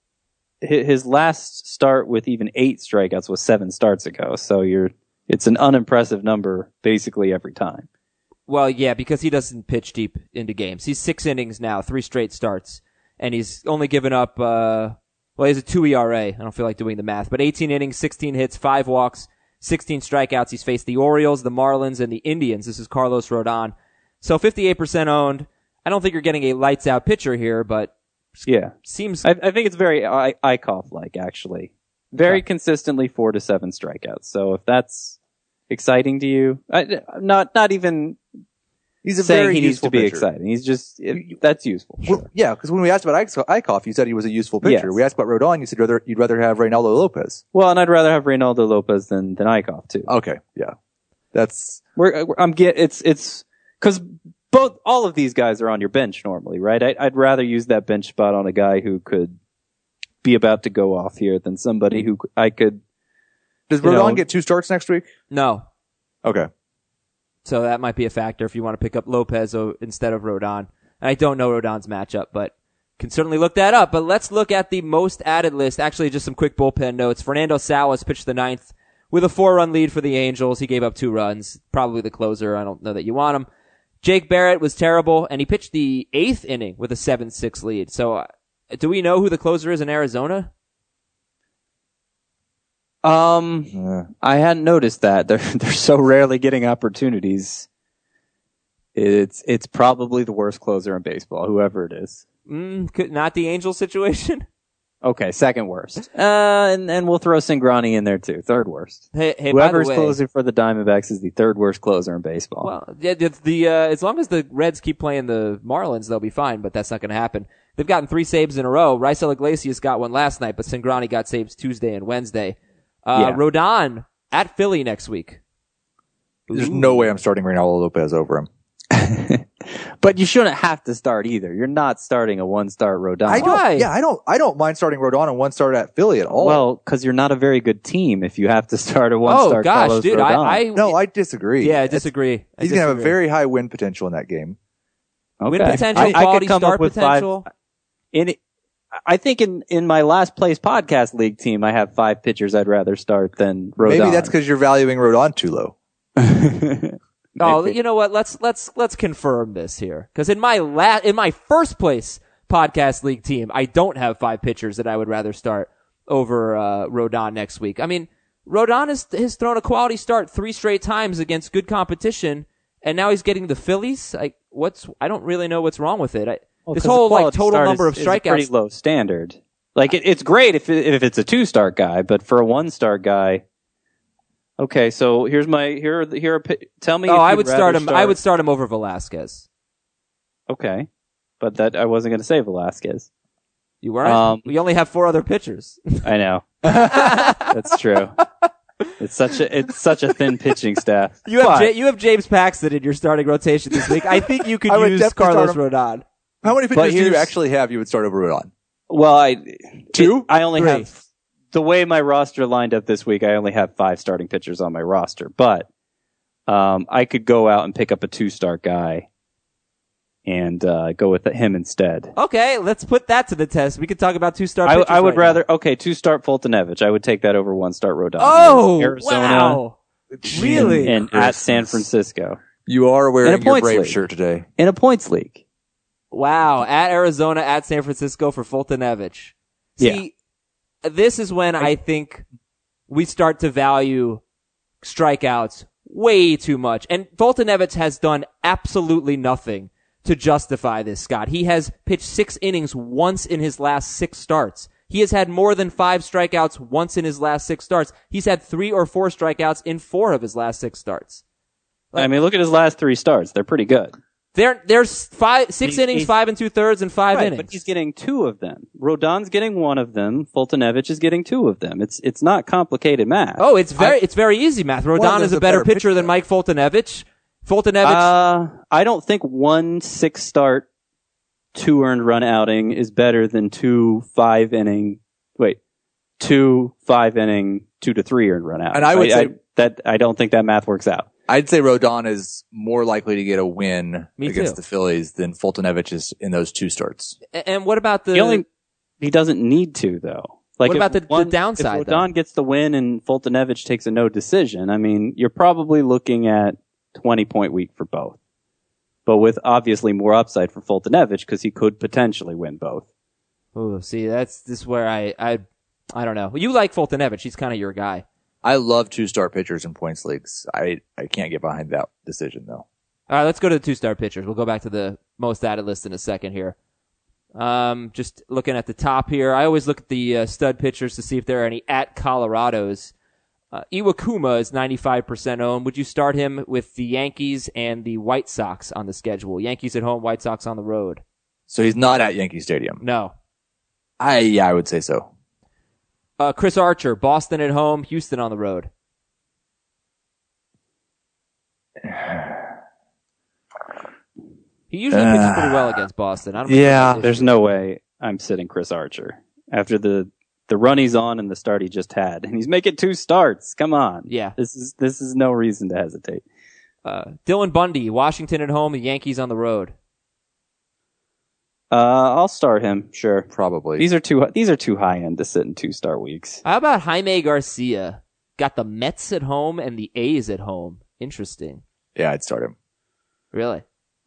hi- his last start with even eight strikeouts was seven starts ago. So you're, it's an unimpressive number basically every time. Well, yeah, because he doesn't pitch deep into games. He's six innings now, three straight starts, and he's only given up, uh, well, he has a two E R A. I don't feel like doing the math, but eighteen innings, sixteen hits, five walks, sixteen strikeouts. He's faced the Orioles, the Marlins, and the Indians. This is Carlos Rodon. So fifty-eight percent owned. I don't think you're getting a lights out pitcher here, but Yeah. seems, I, I think it's very I- Eichhoff-like, actually. Very Okay. consistently four to seven strikeouts. So if that's exciting to you, I, not not even He's a saying very he needs useful to be pitcher. exciting. He's just it, that's useful. Well, Sure. yeah, because when we asked about Eich- Eichhoff, you said he was a useful pitcher. Yes. We asked about Rodon, you said rather, you'd rather have Reynaldo Lopez. Well, and I'd rather have Reynaldo Lopez than than Eichhoff too. Okay, yeah. That's, We're, I'm get it's it's because both all of these guys are on your bench normally, right? I, I'd rather use that bench spot on a guy who could be about to go off here than somebody who I could. does You Rodon know- get two starts next week? no. Okay. So that might be a factor if you want to pick up Lopez o- instead of Rodon. And I don't know Rodon's matchup, but can certainly look that up. But let's look at the most added list. Actually, just some quick bullpen notes. Fernando Salas pitched the ninth with a four-run lead for the Angels. He gave up two runs. Probably the closer. I don't know that you want him. Jake Barrett was terrible, and he pitched the eighth inning with a seven six lead. So uh, do we know who the closer is in Arizona? Um, Uh, I hadn't noticed that. They're they're so rarely getting opportunities. It's it's probably the worst closer in baseball, whoever it is. Mm, could, not the Angels situation? Okay, second worst. Uh, and and we'll throw Singrani in there too. Third worst. Hey, hey, by the Whoever's way, closing for the Diamondbacks is the third worst closer in baseball. well, yeah, the, the uh, as long as the Reds keep playing the Marlins, they'll be fine. But that's not going to happen. They've gotten three saves in a row. Raisel Iglesias got one last night, but Singrani got saves Tuesday and Wednesday. Uh, Yeah. Rodon at Philly next week. there's Ooh. no way I'm starting Reynaldo Lopez over him. But you shouldn't have to start either. You're not starting a one-star Rodon. I don't, Why? yeah, I don't, I don't mind starting Rodon and one start at Philly at all. Well, because you're not a very good team if you have to start a Oh one-star gosh, Carlos dude, Rodon. I, I no, I disagree. yeah, I It's- disagree. I He's going to have a disagree. very high win potential in that game. win Okay. potential, I, I quality could come start up with potential. five. In it, I think in, in my last place podcast league team, I have five pitchers I'd rather start than Rodon. Maybe that's because you're valuing Rodon too low. Oh, Maybe. you know what? Let's let's let's confirm this here, because in my la- in my first place podcast league team, I don't have five pitchers that I would rather start over uh, Rodon next week. I mean, Rodon has has thrown a quality start three straight times against good competition, and now he's getting the Phillies. Like, what's I don't really know what's wrong with it. I, Well, this 'cause the whole like quality total start number is- of is a pretty strikeouts. low standard. Like it, it's great if it, if it's a two-star guy, but for a one-star guy, okay. So here's my here. are the- Here, are, pi- tell me. Oh, if I you'd would rather start him. I would start him over Velasquez. Okay, but that I wasn't going to say Velasquez. You weren't. Um, we only have four other pitchers. I know. That's true. It's such a it's such a thin pitching staff. You have But- J- you have James Paxton in your starting rotation this week. I think you could I would use definitely Carlos start Rodon. How many pitchers do you here's- actually have you would start over Rodon? well, I Two? it- I only Three. have the way my roster lined up this week. I only have five starting pitchers on my roster, but um, I could go out and pick up a two-star guy and uh, go with him instead. Okay, let's put that to the test. We could talk about two-star I, pitchers I would right rather, now. okay, two start Fultonevich. I would take that over one start Rodon. Oh, Arizona wow. Really? and at San Francisco. You are In wearing a your points Brave league. shirt today. In a points league. Wow. At Arizona, at San Francisco for Fultonevich. See, this is when I think we start to value strikeouts way too much. And Fultonevich has done absolutely nothing to justify this, Scott. He has pitched six innings once in his last six starts. He has had more than five strikeouts once in his last six starts. He's had three or four strikeouts in four of his last six starts. I mean, look at his last three starts. They're pretty good. There, there's five, six He's- innings, he's- five and two thirds, and five Right, innings. but he's getting two of them. Rodon's getting one of them. Fultonevich is getting two of them. It's it's not complicated math. Oh, it's very, it's very easy, math. Rodon Well, is there's a a better better pitcher pitcher, than though. Mike Fultonevich. Fultonevich, Uh, I don't think one six start, two earned run outing is better than two five inning. Wait, two five inning, two to three earned run out. And I would say- that I don't think that math works out. I'd say Rodon is more likely to get a win Me against too. the Phillies than Fultonevich is in those two starts. and what about the, He only he doesn't need to though. Like What if about the- the one- downside, If Rodon gets the win and Fultonevich takes a no decision, I mean, you're probably looking at twenty point week for both, but with obviously more upside for Fultonevich because he could potentially win both. oh, see, that's, this is where I, I, I don't know. You like Fultonevich. He's kind of your guy. I love two-star pitchers in points leagues. I, I can't get behind that decision, though. All right, let's go to the two-star pitchers. We'll go back to the most added list in a second here. Um, just looking at the top here, I always look at the uh, stud pitchers to see if there are any at Colorados. Uh, Iwakuma is ninety-five percent owned. Would you start him with the Yankees and the White Sox on the schedule? Yankees at home, White Sox on the road. So he's not at Yankee Stadium. No. I yeah, I would say so. Uh, Chris Archer, Boston at home, Houston on the road. He usually pitches pretty well against Boston. I don't think Yeah, that's an There's issue. no way I'm sitting Chris Archer after the the run he's on and the start he just had, and he's making two starts. Come on, Yeah. this is this is no reason to hesitate. Uh, Dylan Bundy, Washington at home, the Yankees on the road. Uh, I'll start him. Sure. Probably. These are too these are too high end to sit in two star weeks. How about Jaime Garcia? Got the Mets at home and the A's at home. Interesting. yeah, I'd start him. Really?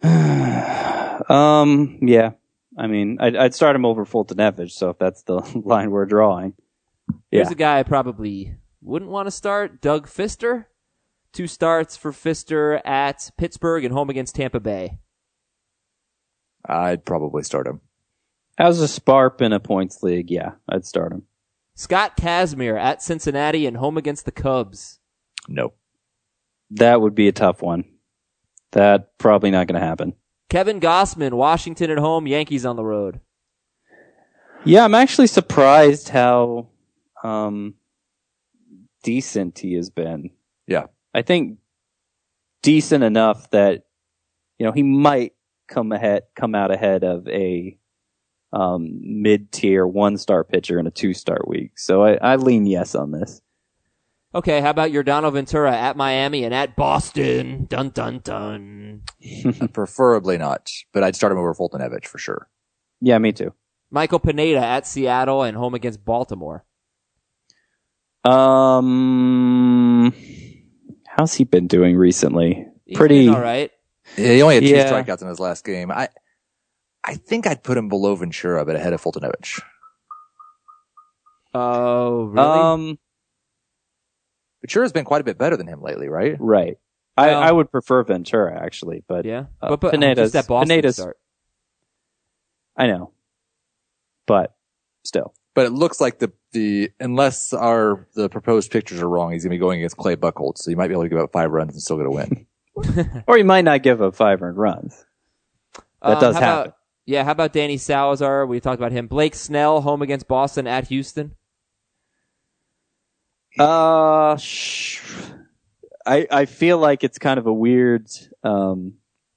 um, yeah. I mean, I'd, I'd start him over Fultonevich. So if that's the line we're drawing, Here's yeah. a guy I probably wouldn't want to start. Doug Fister. Two starts for Fister at Pittsburgh and home against Tampa Bay. I'd probably start him. As a Sparp in a points league, yeah, I'd start him. Scott Kazmir at Cincinnati and home against the Cubs. No. That would be a tough one. That probably not going to happen. Kevin Gossman, Washington at home, Yankees on the road. Yeah, I'm actually surprised how um, decent he has been. Yeah. I think decent enough that you know he might come ahead, come out ahead of a um, mid-tier one-star pitcher in a two-star week. So I, I lean yes on this. Okay, how about Yordano Ventura at Miami and at Boston? Dun dun dun. Preferably not, but I'd start him over Fultonevich for sure. Yeah, me too. Michael Pineda at Seattle and home against Baltimore. Um, how's he been doing recently? He's Pretty been all right. Yeah, he only had two Yeah. strikeouts in his last game. I I think I'd put him below Ventura, but ahead of Fultonevich. Oh, really? Um, Ventura's been quite a bit better than him lately, right? right. I, Well- I would prefer Ventura actually, but yeah, uh, but, but Pineda's- just that Boston Pineda's- start. I know. But still. But it looks like the the unless our the proposed pictures are wrong, he's gonna be going against Clay Buchholz, so you might be able to give up five runs and still get a win. Or he might not give up five earned runs. That Um, does how happen. About, yeah, how about Danny Salazar? We talked about him. Blake Snell, home against Boston at Houston. Uh, sh- I I feel like it's kind of a weird, um,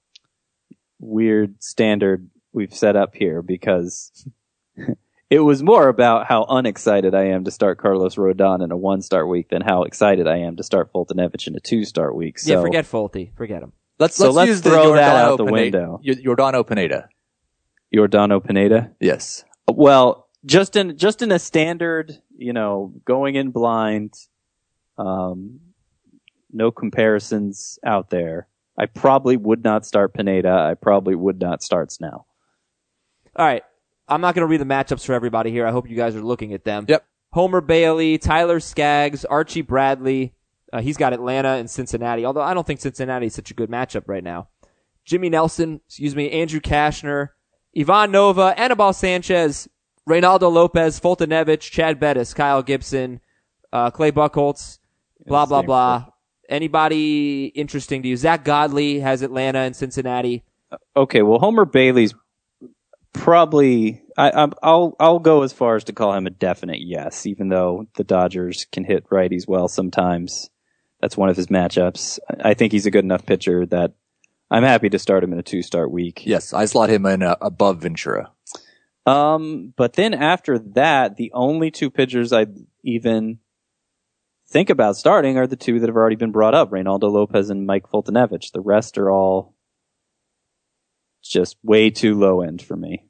weird standard we've set up here because it was more about how unexcited I am to start Carlos Rodon in a one-star week than how excited I am to start Fultonevich in a two-star week. So Yeah, forget Fulte. Forget him. Let's So let's, let's use the throw that Giordano out the Pineda- window. Y- Giordano Pineda. Giordano Pineda. Yes. Well, just in just in a standard, you know, going in blind, um, no comparisons out there. I probably would not start Pineda. I probably would not start Snell. All right. I'm not going to read the matchups for everybody here. I hope you guys are looking at them. Yep. Homer Bailey, Tyler Skaggs, Archie Bradley. Uh, he's got Atlanta and Cincinnati, although I don't think Cincinnati is such a good matchup right now. Jimmy Nelson, excuse me, Andrew Kashner, Ivan Nova, Anibal Sanchez, Reynaldo Lopez, Fultonevich, Chad Bettis, Kyle Gibson, uh, Clay Buchholz, blah, blah, blah. Anybody interesting to you? Zach Godley has Atlanta and Cincinnati. Okay, well, Homer Bailey's probably. I, I'm, I'll I'll go as far as to call him a definite yes, even though the Dodgers can hit righties well sometimes. That's one of his matchups. I think he's a good enough pitcher that I'm happy to start him in a two-start week. Yes, I slot him in uh, above Ventura. Um, but then after that, the only two pitchers I'd even think about starting are the two that have already been brought up, Reynaldo Lopez and Mike Fultonevich. The rest are all just way too low end for me.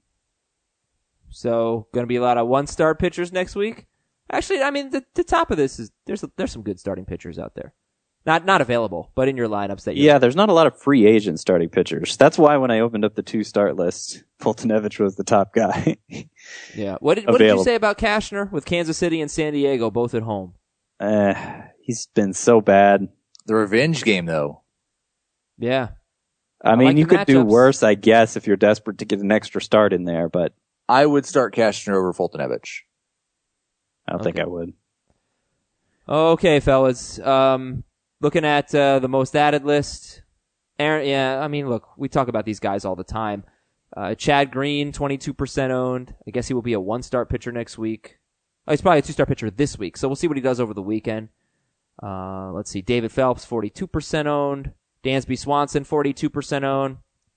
So, going to be a lot of one-star pitchers next week. Actually, I mean, the, the top of this is there's there's some good starting pitchers out there. Not not available, but in your lineups that you Yeah, there's not a lot of free agent starting pitchers. That's why when I opened up the two start list, Fultonevich was the top guy. Yeah. What did what did you Available. say about Kashner with Kansas City and San Diego both at home? uh, he's been so bad. The revenge game, though. Yeah. I I mean, like you the could do matchups. worse, I guess, if you're desperate to get an extra start in there, but I would start Kashner over Fultonevich. I don't Okay. think I would. Okay, fellas. Um, looking at uh, the most added list. Aaron, yeah, I mean, look, we talk about these guys all the time. Uh, Chad Green, twenty-two percent owned. I guess he will be a one-star pitcher next week. Oh, he's probably a two-star pitcher this week, so we'll see what he does over the weekend. Uh, let's see. David Phelps, forty-two percent owned. Dansby Swanson, forty-two percent owned.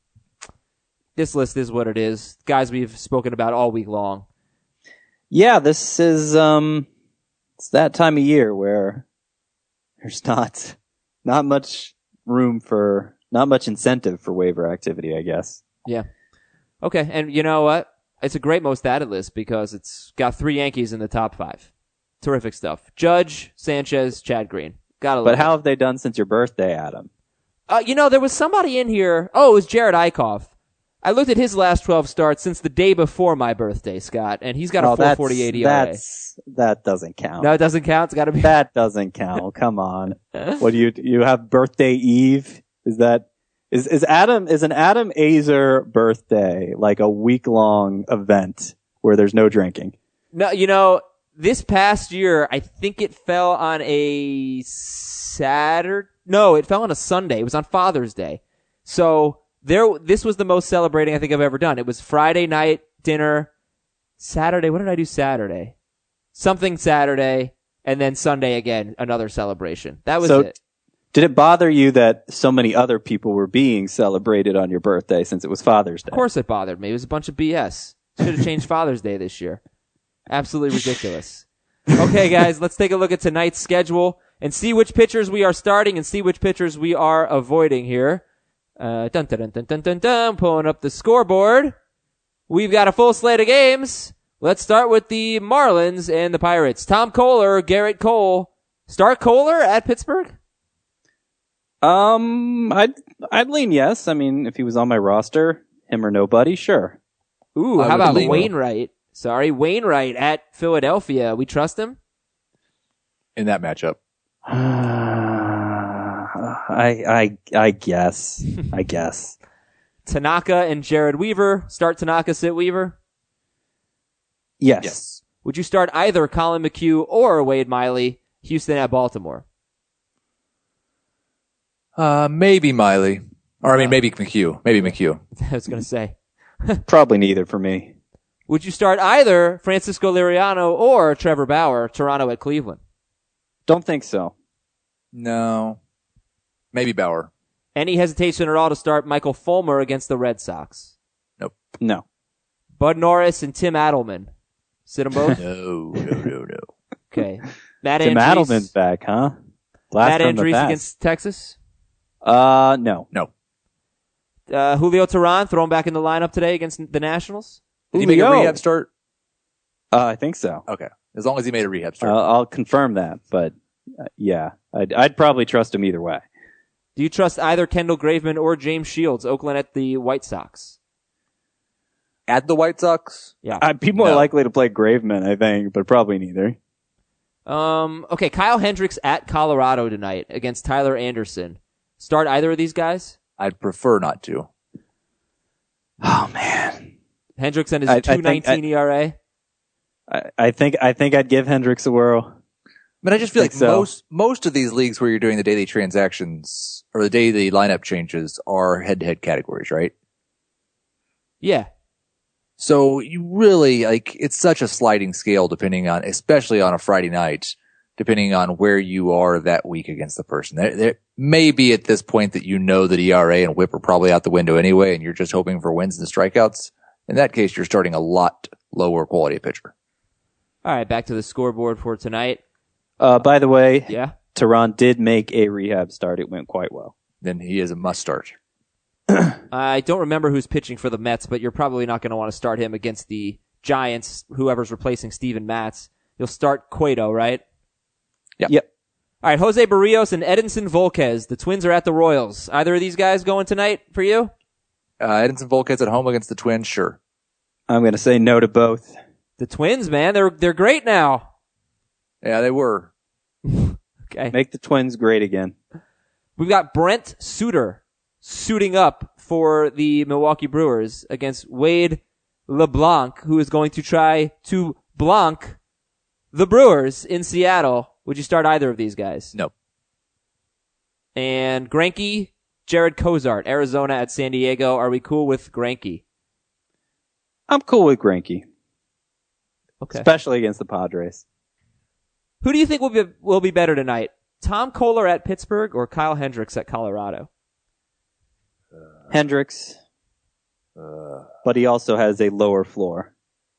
This list is what it is. Guys we've spoken about all week long. Yeah, this is um, it's that time of year where there's not not much room for not much incentive for waiver activity, I guess. Yeah. Okay, and you know what? It's a great most added list because it's got three Yankees in the top five. Terrific stuff. Judge, Sanchez, Chad Green. Gotta love But how it. have they done since your birthday, Adam? Uh, you know, there was somebody in here. Oh, it was Jared Eichhoff. I looked at his last twelve starts since the day before my birthday, Scott, and he's got a Oh, four that's- forty-eight E R A. That's that doesn't count. No, it doesn't count. It's got to be. That doesn't count. Come on. What do you you have birthday eve? Is that is is Adam is an Adam Azer birthday like a week long event where there's no drinking? No, you know, this past year, I think it fell on a Saturday. No, it fell on a Sunday. It was on Father's Day. So there, this was the most celebrating I think I've ever done. It was Friday night dinner, Saturday. What did I do Saturday? Something Saturday, and then Sunday again, another celebration. That was So- it. Did it bother you that so many other people were being celebrated on your birthday since it was Father's Day? Of course it bothered me. It was a bunch of B S. Should have changed Father's Day this year. Absolutely ridiculous. Okay, guys, let's take a look at tonight's schedule and see which pitchers we are starting and see which pitchers we are avoiding here. Uh, dun dun dun dun dun dun dun. Pulling up the scoreboard. We've got a full slate of games. Let's start with the Marlins and the Pirates. Tom Kohler, Garrett Cole. Start Kohler at Pittsburgh? Um, I'd I'd lean yes. I mean, if he was on my roster, him or nobody, sure. Ooh, I how would about lean- Wainwright? Sorry, Wainwright at Philadelphia. We trust him? In that matchup. I I I guess. I guess. Tanaka and Jared Weaver. Start Tanaka, sit Weaver. Yes. Yes. Would you start either Colin McHugh or Wade Miley, Houston at Baltimore? Uh, maybe Miley. Or, I mean, maybe McHugh. Maybe McHugh. I was going to say. Probably neither for me. Would you start either Francisco Liriano or Trevor Bauer, Toronto at Cleveland? Don't think so. No. Maybe Bauer. Any hesitation at all to start Michael Fulmer against the Red Sox? No. Bud Norris and Tim Adelman. Sit them both? No, no, no, no. Okay. Matt Tim Andrews, Adelman's back, huh? Blast Matt from the Andrews past. against Texas? Uh, no. No. Uh, Julio Teheran thrown back in the lineup today against the Nationals. Did he make a Julio. rehab start? Uh, I think so. Okay. As long as he made a rehab start. Uh, I'll confirm that, but uh, yeah, I'd, I'd probably trust him either way. Do you trust either Kendall Graveman or James Shields, Oakland at the White Sox? At the White Sox? Yeah. I'd be more No. likely to play Graveman, I think, but probably neither. Um. Okay, Kyle Hendricks at Colorado tonight against Tyler Anderson. Start either of these guys? I'd prefer not to. Oh man, Hendricks and his I- I two think nineteen I- E R A. I, I think I think I'd give Hendricks a whirl. I mean, I just feel like Think so. most most of these leagues where you're doing the daily transactions or the daily lineup changes are head-to-head categories, right? Yeah. So you really, like, it's such a sliding scale depending on, especially on a Friday night, depending on where you are that week against the person. There, there may be at this point that you know that E R A and whip are probably out the window anyway, and you're just hoping for wins and strikeouts. In that case, you're starting a lot lower quality pitcher. All right, back to the scoreboard for tonight. Uh, by the way, Yeah. Tehran did make a rehab start. It went quite well. Then he is a must start. I don't remember who's pitching for the Mets, but you're probably not going to want to start him against the Giants, whoever's replacing Steven Matz. You'll start Cueto, right? Yep. Yep. All right, Jose Barrios and Edinson Volquez. The Twins are at the Royals. Either of these guys going tonight for you? Uh, Edinson Volquez at home against the Twins, sure. I'm going to say no to both. The Twins, man, they're they're great now. Yeah, they were. Okay. Make the Twins great again. We've got Brent Suter suiting up for the Milwaukee Brewers against Wade LeBlanc, who is going to try to blank the Brewers in Seattle. Would you start either of these guys? No. And Greinke, Jared Cozart, Arizona at San Diego. Are we cool with Greinke? I'm cool with Greinke, Okay. especially against the Padres. Who do you think will be will be better tonight? Tom Kohler at Pittsburgh or Kyle Hendricks at Colorado? Hendricks, Uh, but he also has a lower floor.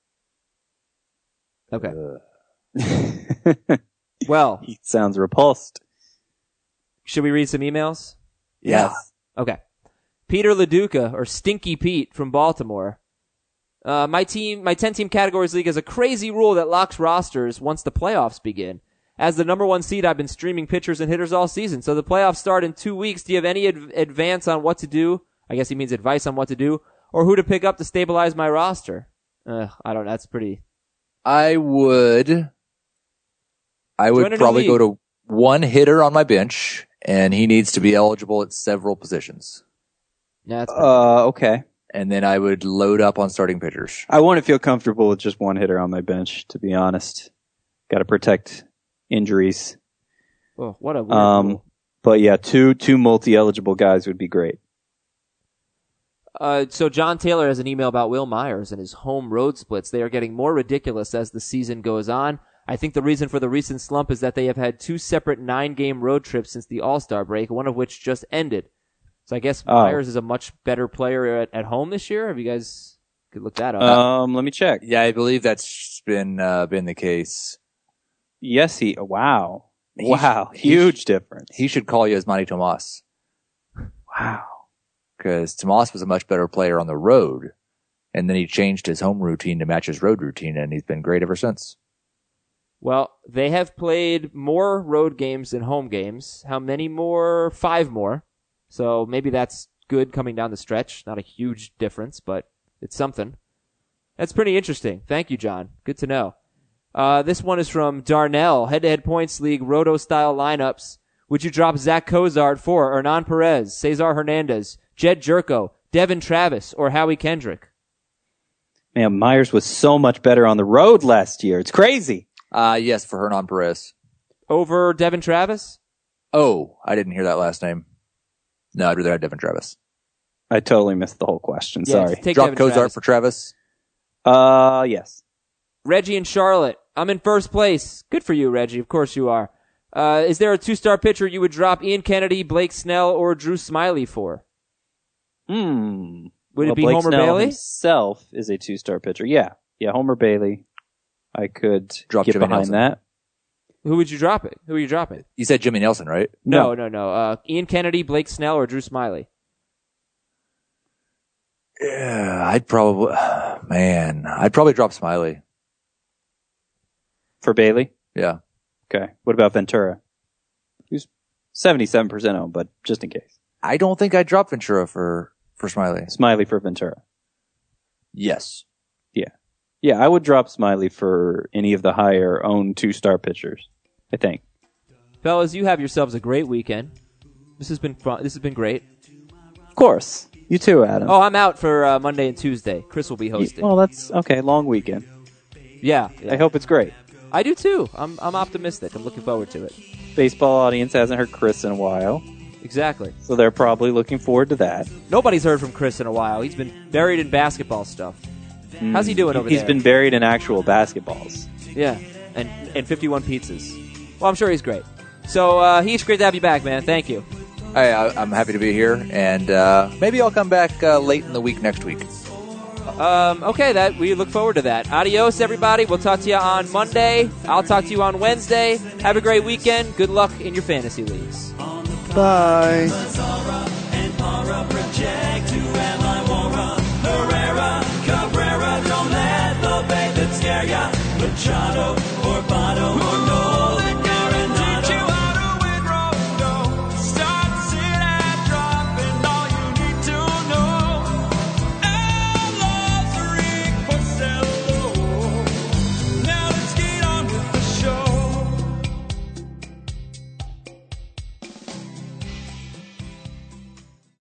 Okay. uh, Well, He sounds repulsed. should we read some emails? yeah. Yes. Okay. Peter LaDuca, or Stinky Pete from Baltimore. Uh, my team, my ten-team categories league has a crazy rule that locks rosters once the playoffs begin. As the number one seed, I've been streaming pitchers and hitters all season. So the playoffs start in two weeks. Do you have any adv- advance on what to do? I guess he means advice on what to do, or who to pick up to stabilize my roster. Uh, I don't know. That's pretty. I would, I Join would a new probably go league. to one hitter on my bench, and he needs to be eligible at several positions. Yeah, that's pretty Uh, okay. And then I would load up on starting pitchers. I want to feel comfortable with just one hitter on my bench, to be honest. Got to protect injuries. oh, what a weird Um, rule. but yeah, two two multi-eligible guys would be great. Uh, so John Taylor has an email about Will Myers and his home road splits. They are getting more ridiculous as the season goes on. I think the reason for the recent slump is that they have had two separate nine-game road trips since the All-Star break, one of which just ended. So I guess Oh. Myers is a much better player at, at home this year. Have you guys could look that up? Um, let me check. Yeah, I believe that's been uh, been the case. Yes, he. Wow. He Wow. sh- he Huge sh- difference. He should call you Yasmani Tomas, wow. because Tomas was a much better player on the road, and then he changed his home routine to match his road routine, and he's been great ever since. Well, they have played more road games than home games. How many more? Five more. So maybe that's good coming down the stretch. Not a huge difference, but it's something. That's pretty interesting. Thank you, John. Good to know. Uh, this one is from Darnell, Head-to-Head Points League, Roto-style lineups. Would you drop Zach Cozart for Hernan Perez, Cesar Hernandez, Jed Jerko, Devin Travis, or Howie Kendrick? Man, Myers was so much better on the road last year. It's crazy. Uh, yes, for Hernan Perez. Over Devin Travis? Oh, I didn't hear that last name. No, I'd rather have Devin Travis. I totally missed the whole question. Yeah, Sorry. take Drop Devin Cozart Travis. for Travis. Uh, yes. Reggie and Charlotte. I'm in first place. Good for you, Reggie. Of course you are. Uh, is there a two-star pitcher you would drop Ian Kennedy, Blake Snell, or Drew Smiley for? Hmm. Would well, it be Blake Homer Snell Bailey? himself is a two-star pitcher. Yeah. Yeah, Homer Bailey. I could Drop get Jimmy behind Nelson. that. Who would you drop it? Who are you dropping? You said Jimmy Nelson, right? No, no, no. Uh, Ian Kennedy, Blake Snell, or Drew Smiley? Yeah, I'd probably, man, I'd probably drop Smiley. For Bailey? Yeah. Okay. What about Ventura? He's seventy-seven percent owned, but just in case. I don't think I'd drop Ventura for, for Smiley. Smiley for Ventura. Yes. Yeah. Yeah, I would drop Smiley for any of the higher owned two-star pitchers, I think. Fellas, you have yourselves a great weekend. This has been fun. This has been great. Of course. You too, Adam. Oh, I'm out for uh, Monday and Tuesday. Chris will be hosting. Well, that's okay. Long weekend. Yeah, yeah. I hope it's great. I do too. I'm I'm optimistic. I'm looking forward to it. Baseball audience hasn't heard Chris in a while, Exactly. so they're probably looking forward to that. Nobody's heard from Chris in a while. He's been buried in basketball stuff. How's he doing over He's there? been buried in actual basketballs. Yeah, and and fifty-one pizzas. Well, I'm sure he's great. So, uh, Heath, great to have you back, man. Thank you. Hey, I, I'm happy to be here, and uh, maybe I'll come back uh, late in the week next week. Um, okay, that we look forward to that. Adios, everybody. We'll talk to you on Monday. I'll talk to you on Wednesday. Have a great weekend. Good luck in your fantasy leagues. Bye. Zara and Para project to M I Wara, Herrera, Cabrera, don't let the babe that scare ya. Machado